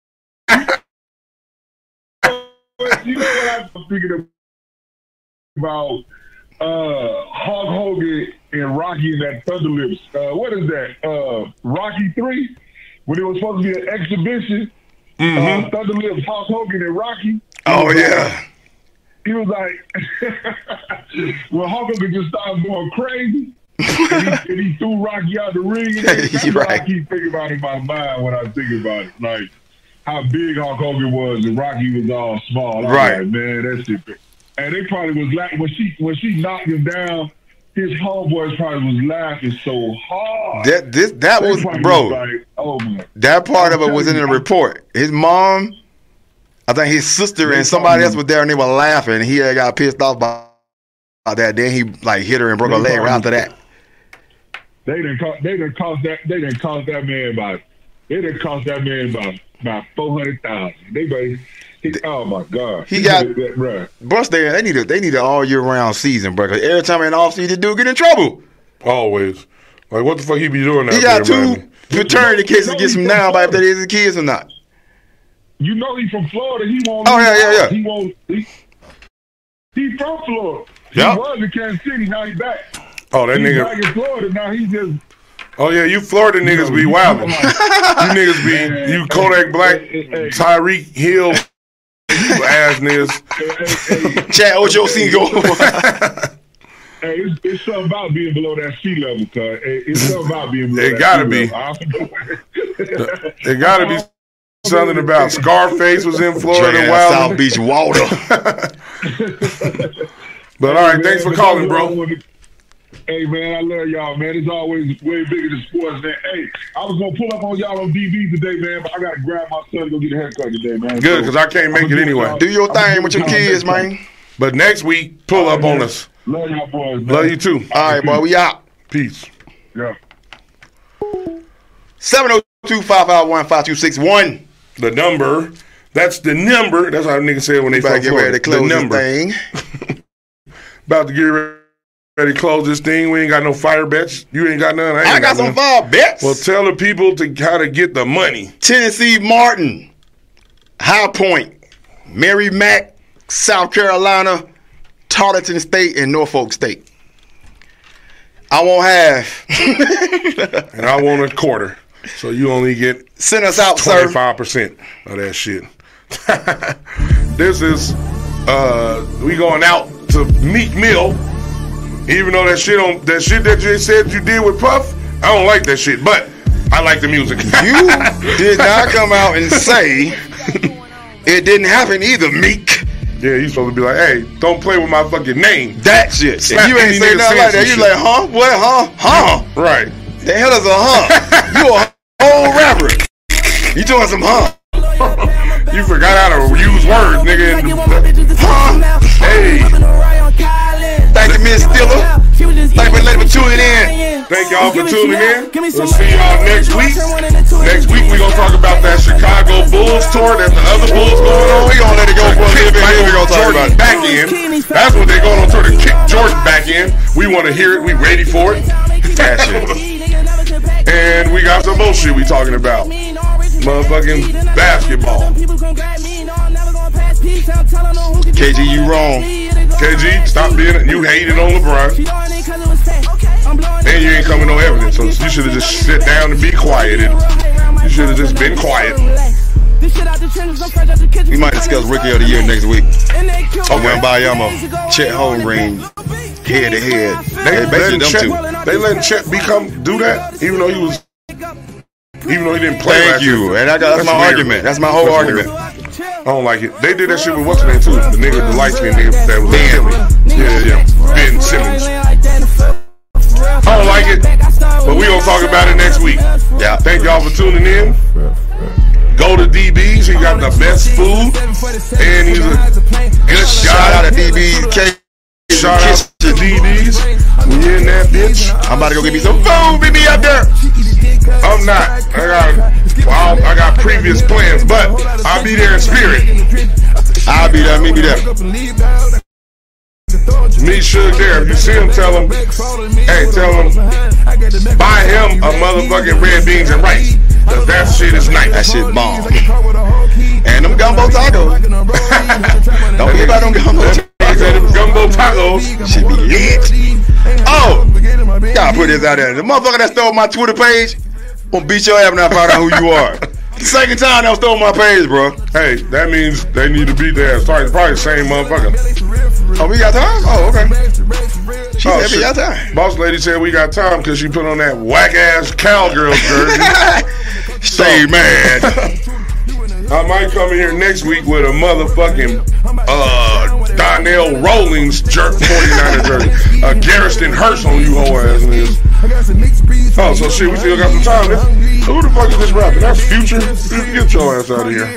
You know what I'm thinking about? Uh, Hulk Hogan and Rocky in that Thunder Lips. Uh, what is that? Uh, Rocky three? When it was supposed to be an exhibition. Mm-hmm. Uh, Thunder Lips, Hulk Hogan and Rocky. Oh, yeah. He was like, well, Hulk Hogan just started going crazy. and, he, and he threw Rocky out the ring. And that's You're what right. I keep thinking about in my mind when I think about it. Like, how big Hulk Hogan was and Rocky was all small. I'm Right. like, man, that shit. And they probably was laughing. When she, when she knocked him down, his homeboys probably was laughing so hard. That this that They was probably bro. was like, oh, man. That part of it I'm was in the telling you. report. His mom, I think his sister and somebody else was there and they were laughing. And he had got pissed off by, by that. Then he like hit her and broke her leg right after that. They didn't cost. They didn't cost that. They didn't cost that man about. They didn't cost that man about about four hundred thousand. They, they, he, oh my god. He got- that, bruh. Bruh, they they need a they need an all year round season, bro. Cause every time in the off season, dude get in trouble. Always. Like, what the fuck he be doing out He there, got man? two paternity cases against him now about if that is his kids or not. You know he's from Florida. He won't. Oh, leave yeah, yeah, out. yeah. He won't. He, he's from Florida. Yep. He was in Kansas City. Now he's back. Oh, that He's nigga. back in Florida. Now he just. Oh, yeah, you Florida niggas be wildin'. You niggas be, you Kodak Black, Tyreek Hill, you ass niggas. Hey, hey, hey, Chad Ochocinco. Hey, it's, it's something about being below that sea level, cuz. Hey, it's something about being below It that gotta sea be. level. I don't know. It gotta be something about Scarface was in Florida Drinking wild. South Beach water. But all right, thanks for Man, calling, but bro. Hey, man, I love y'all, man. It's always way bigger than sports, man. Hey, I was going to pull up on y'all on D V today, man, but I got to grab my son and go get a haircut today, man. Good, because I can't make it anyway. Do your thing with your kids, man. But next week, pull up on us. Love y'all boys, man. Love you too. All right, boy, we out. Peace. Yeah. seven oh two, five five one, five two six one. The number. That's the number. That's how niggas say when they Better from get Florida. ready to close the this number. thing. About to get ready to close this thing. We ain't got no fire bets. You ain't got none. I, ain't I got some none. five bets. Well, tell the people to how to get the money. Tennessee Martin, High Point, Merrimack, South Carolina, Tarleton State, and Norfolk State. I won't have. And I want a quarter. So you only get Send us out, sir. twenty-five percent of that shit. This is, uh, we going out to Meek Mill. Even though that shit on that shit that you said you did with Puff, I don't like that shit, but I like the music. You did not come out and say it didn't happen either, Meek. Yeah, you supposed to be like, hey, don't play with my fucking name. That shit. Slap If you ain't any say nigga nothing like saying that, you some like, shit. huh? What, huh? Huh? Right. The hell is a huh? You a whole rapper. You doing some huh? You forgot how to use words, nigga. Huh? Hey, Thank you, Miss Stiller. Thank you for letting me tune in. thank y'all for tuning in. We'll see y'all next week. Next week we gonna talk about that Chicago Bulls tour that the other Bulls going on. We gonna let it go for a little bit. Here we gonna talk Jordan about it. back in. That's what they going on tour to kick Jordan back in. We want to hear it. We ready for it. That shit. And we got some bullshit we talking about. Motherfucking basketball. K G, you wrong. K G, stop being. You hated on LeBron, and you ain't coming no evidence. So you should have just sit down and be quiet. And you should have just been quiet. We might discuss Rookie of the Year next week. Oh, Wembanyama, Chet Holmgren, head to head. They letting them Chet, two. they letting Chet become do that, even though he was, even though he didn't play. Thank last you, year. and I got that's, that's my weird. argument. That's my whole that's argument. Weird. I don't like it. They did that shit with what's his name too? The nigga, the light skinned nigga that was Ben. Yeah, yeah, Ben Simmons. I don't like it, but we gonna talk about it next week. Yeah. Thank y'all for tuning in. Go to D B's. He got the best food, and he's a good Shout out to D B K. Shout out to D B's. We in that bitch. I'm about to go get me some food. Meet me out there. I'm not. I got, well, I got previous plans, but I'll be there in spirit. I'll be there. Meet me there. Me Suge there. If you see him, tell him, hey, tell him, buy him a motherfucking red beans and rice. Cause that shit is nice. That shit bomb. And them gumbo tacos. Don't forget about them gumbo tacos. Them gumbo tacos should be lit. Oh, gotta put this out there. The motherfucker that stole my Twitter page will beat your ass when I find out who you are. Second time they stole my page, bro. Hey, that means they need to beat their ass. Sorry, it's probably the same motherfucker. Oh, we got time? Oh, okay. She oh, said we got time. Boss lady said we got time because she put on that whack ass cowgirl jersey. Say, man. I might come in here next week with a motherfucking uh, Donnell Rollins jerk forty-niner jersey. A Garrison Hurst on you whole ass niggas. Oh, so shit, we still got some time. This, who the fuck is this rapper? That's Future. Get your ass out of here.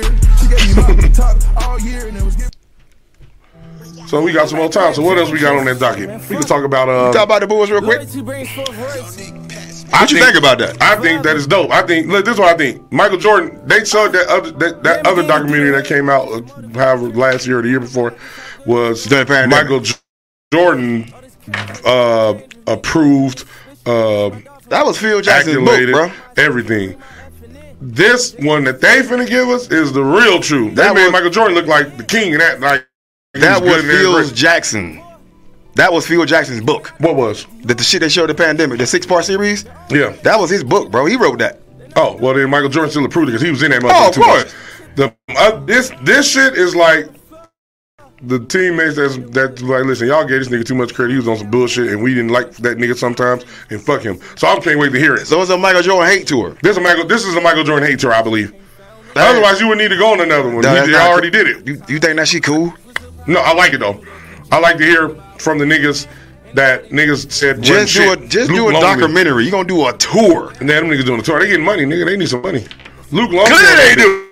So we got some more time. So what else we got on that docket? We can talk about uh. Talk about the Bulls real quick. What you think, think about that? I think that is dope. I think look, this is what I think. Michael Jordan. They showed that other that, that other documentary that came out, uh, however, last year or the year before, was Michael J- Jordan uh, approved. Uh, that was Phil Jackson's book, bro. Everything. This one that they finna give us is the real truth. That made was, Michael Jordan look like the king, and that like that was Phil Jackson. That was Phil Jackson's book. What was? The, the shit they showed the pandemic, the six-part series? Yeah. That was his book, bro. He wrote that. Oh, well then Michael Jordan still approved it because he was in that motherfucker oh, of too course. much. The, uh, this, this shit is like the teammates that's, that's like, listen, y'all gave this nigga too much credit. He was on some bullshit and we didn't like that nigga sometimes and fuck him. So I can't wait to hear it. So it's a Michael Jordan hate tour. This is a Michael, this is a Michael Jordan hate tour, I believe. That Otherwise you would need to go on another one. That, you already cool. did it. You, you think that shit cool? No, I like it though. I like to hear from the niggas that niggas said just do shit. a just Luke do a Longley. documentary. You gonna do a tour? And then them niggas doing a tour. They getting money, nigga. They need some money. Luke Longley. Clearly they do.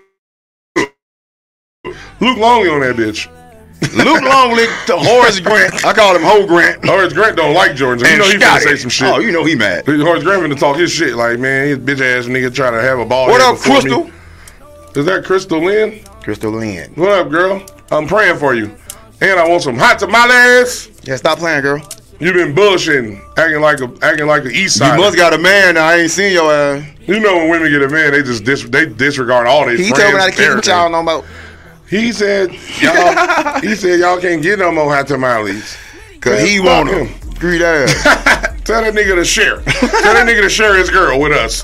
Luke Longley on that bitch. Luke Longley to Horace Grant. I call him Ho Grant. Horace Grant don't like Jordan. So you know he finna say some shit. Oh, you know he mad. Horace Grant finna talk his shit like, man, his bitch ass nigga trying to have a ball. What up, Crystal? Me. Is that Crystal Lynn? Crystal Lynn. What up, girl? I'm praying for you. And I want some hot tamales. Yeah, stop playing, girl. You been bullshitting, acting like a acting like the East Side. You must got a man now. I ain't seen your ass. You know when women get a man, they just dis- they disregard all their he friends. He told me not to keep with y'all no more. He said y'all. he said y'all can't get no more hot tamales cause he want them. Greed ass. Tell that nigga to share. Tell that nigga to share his girl with us.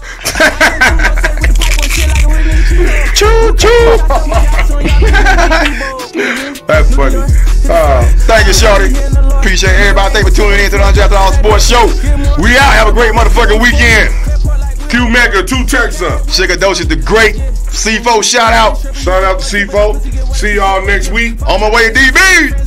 Choo choo. That's funny. Uh, Thank you, shorty. Appreciate everybody. Thank you for tuning in to the Undrafted All Sports Show. We out. Have a great motherfucking weekend. Q Mega, two Texans. Sugar Doses, the great. C four, shout out. Shout out to C four. See y'all next week. On my way to D B.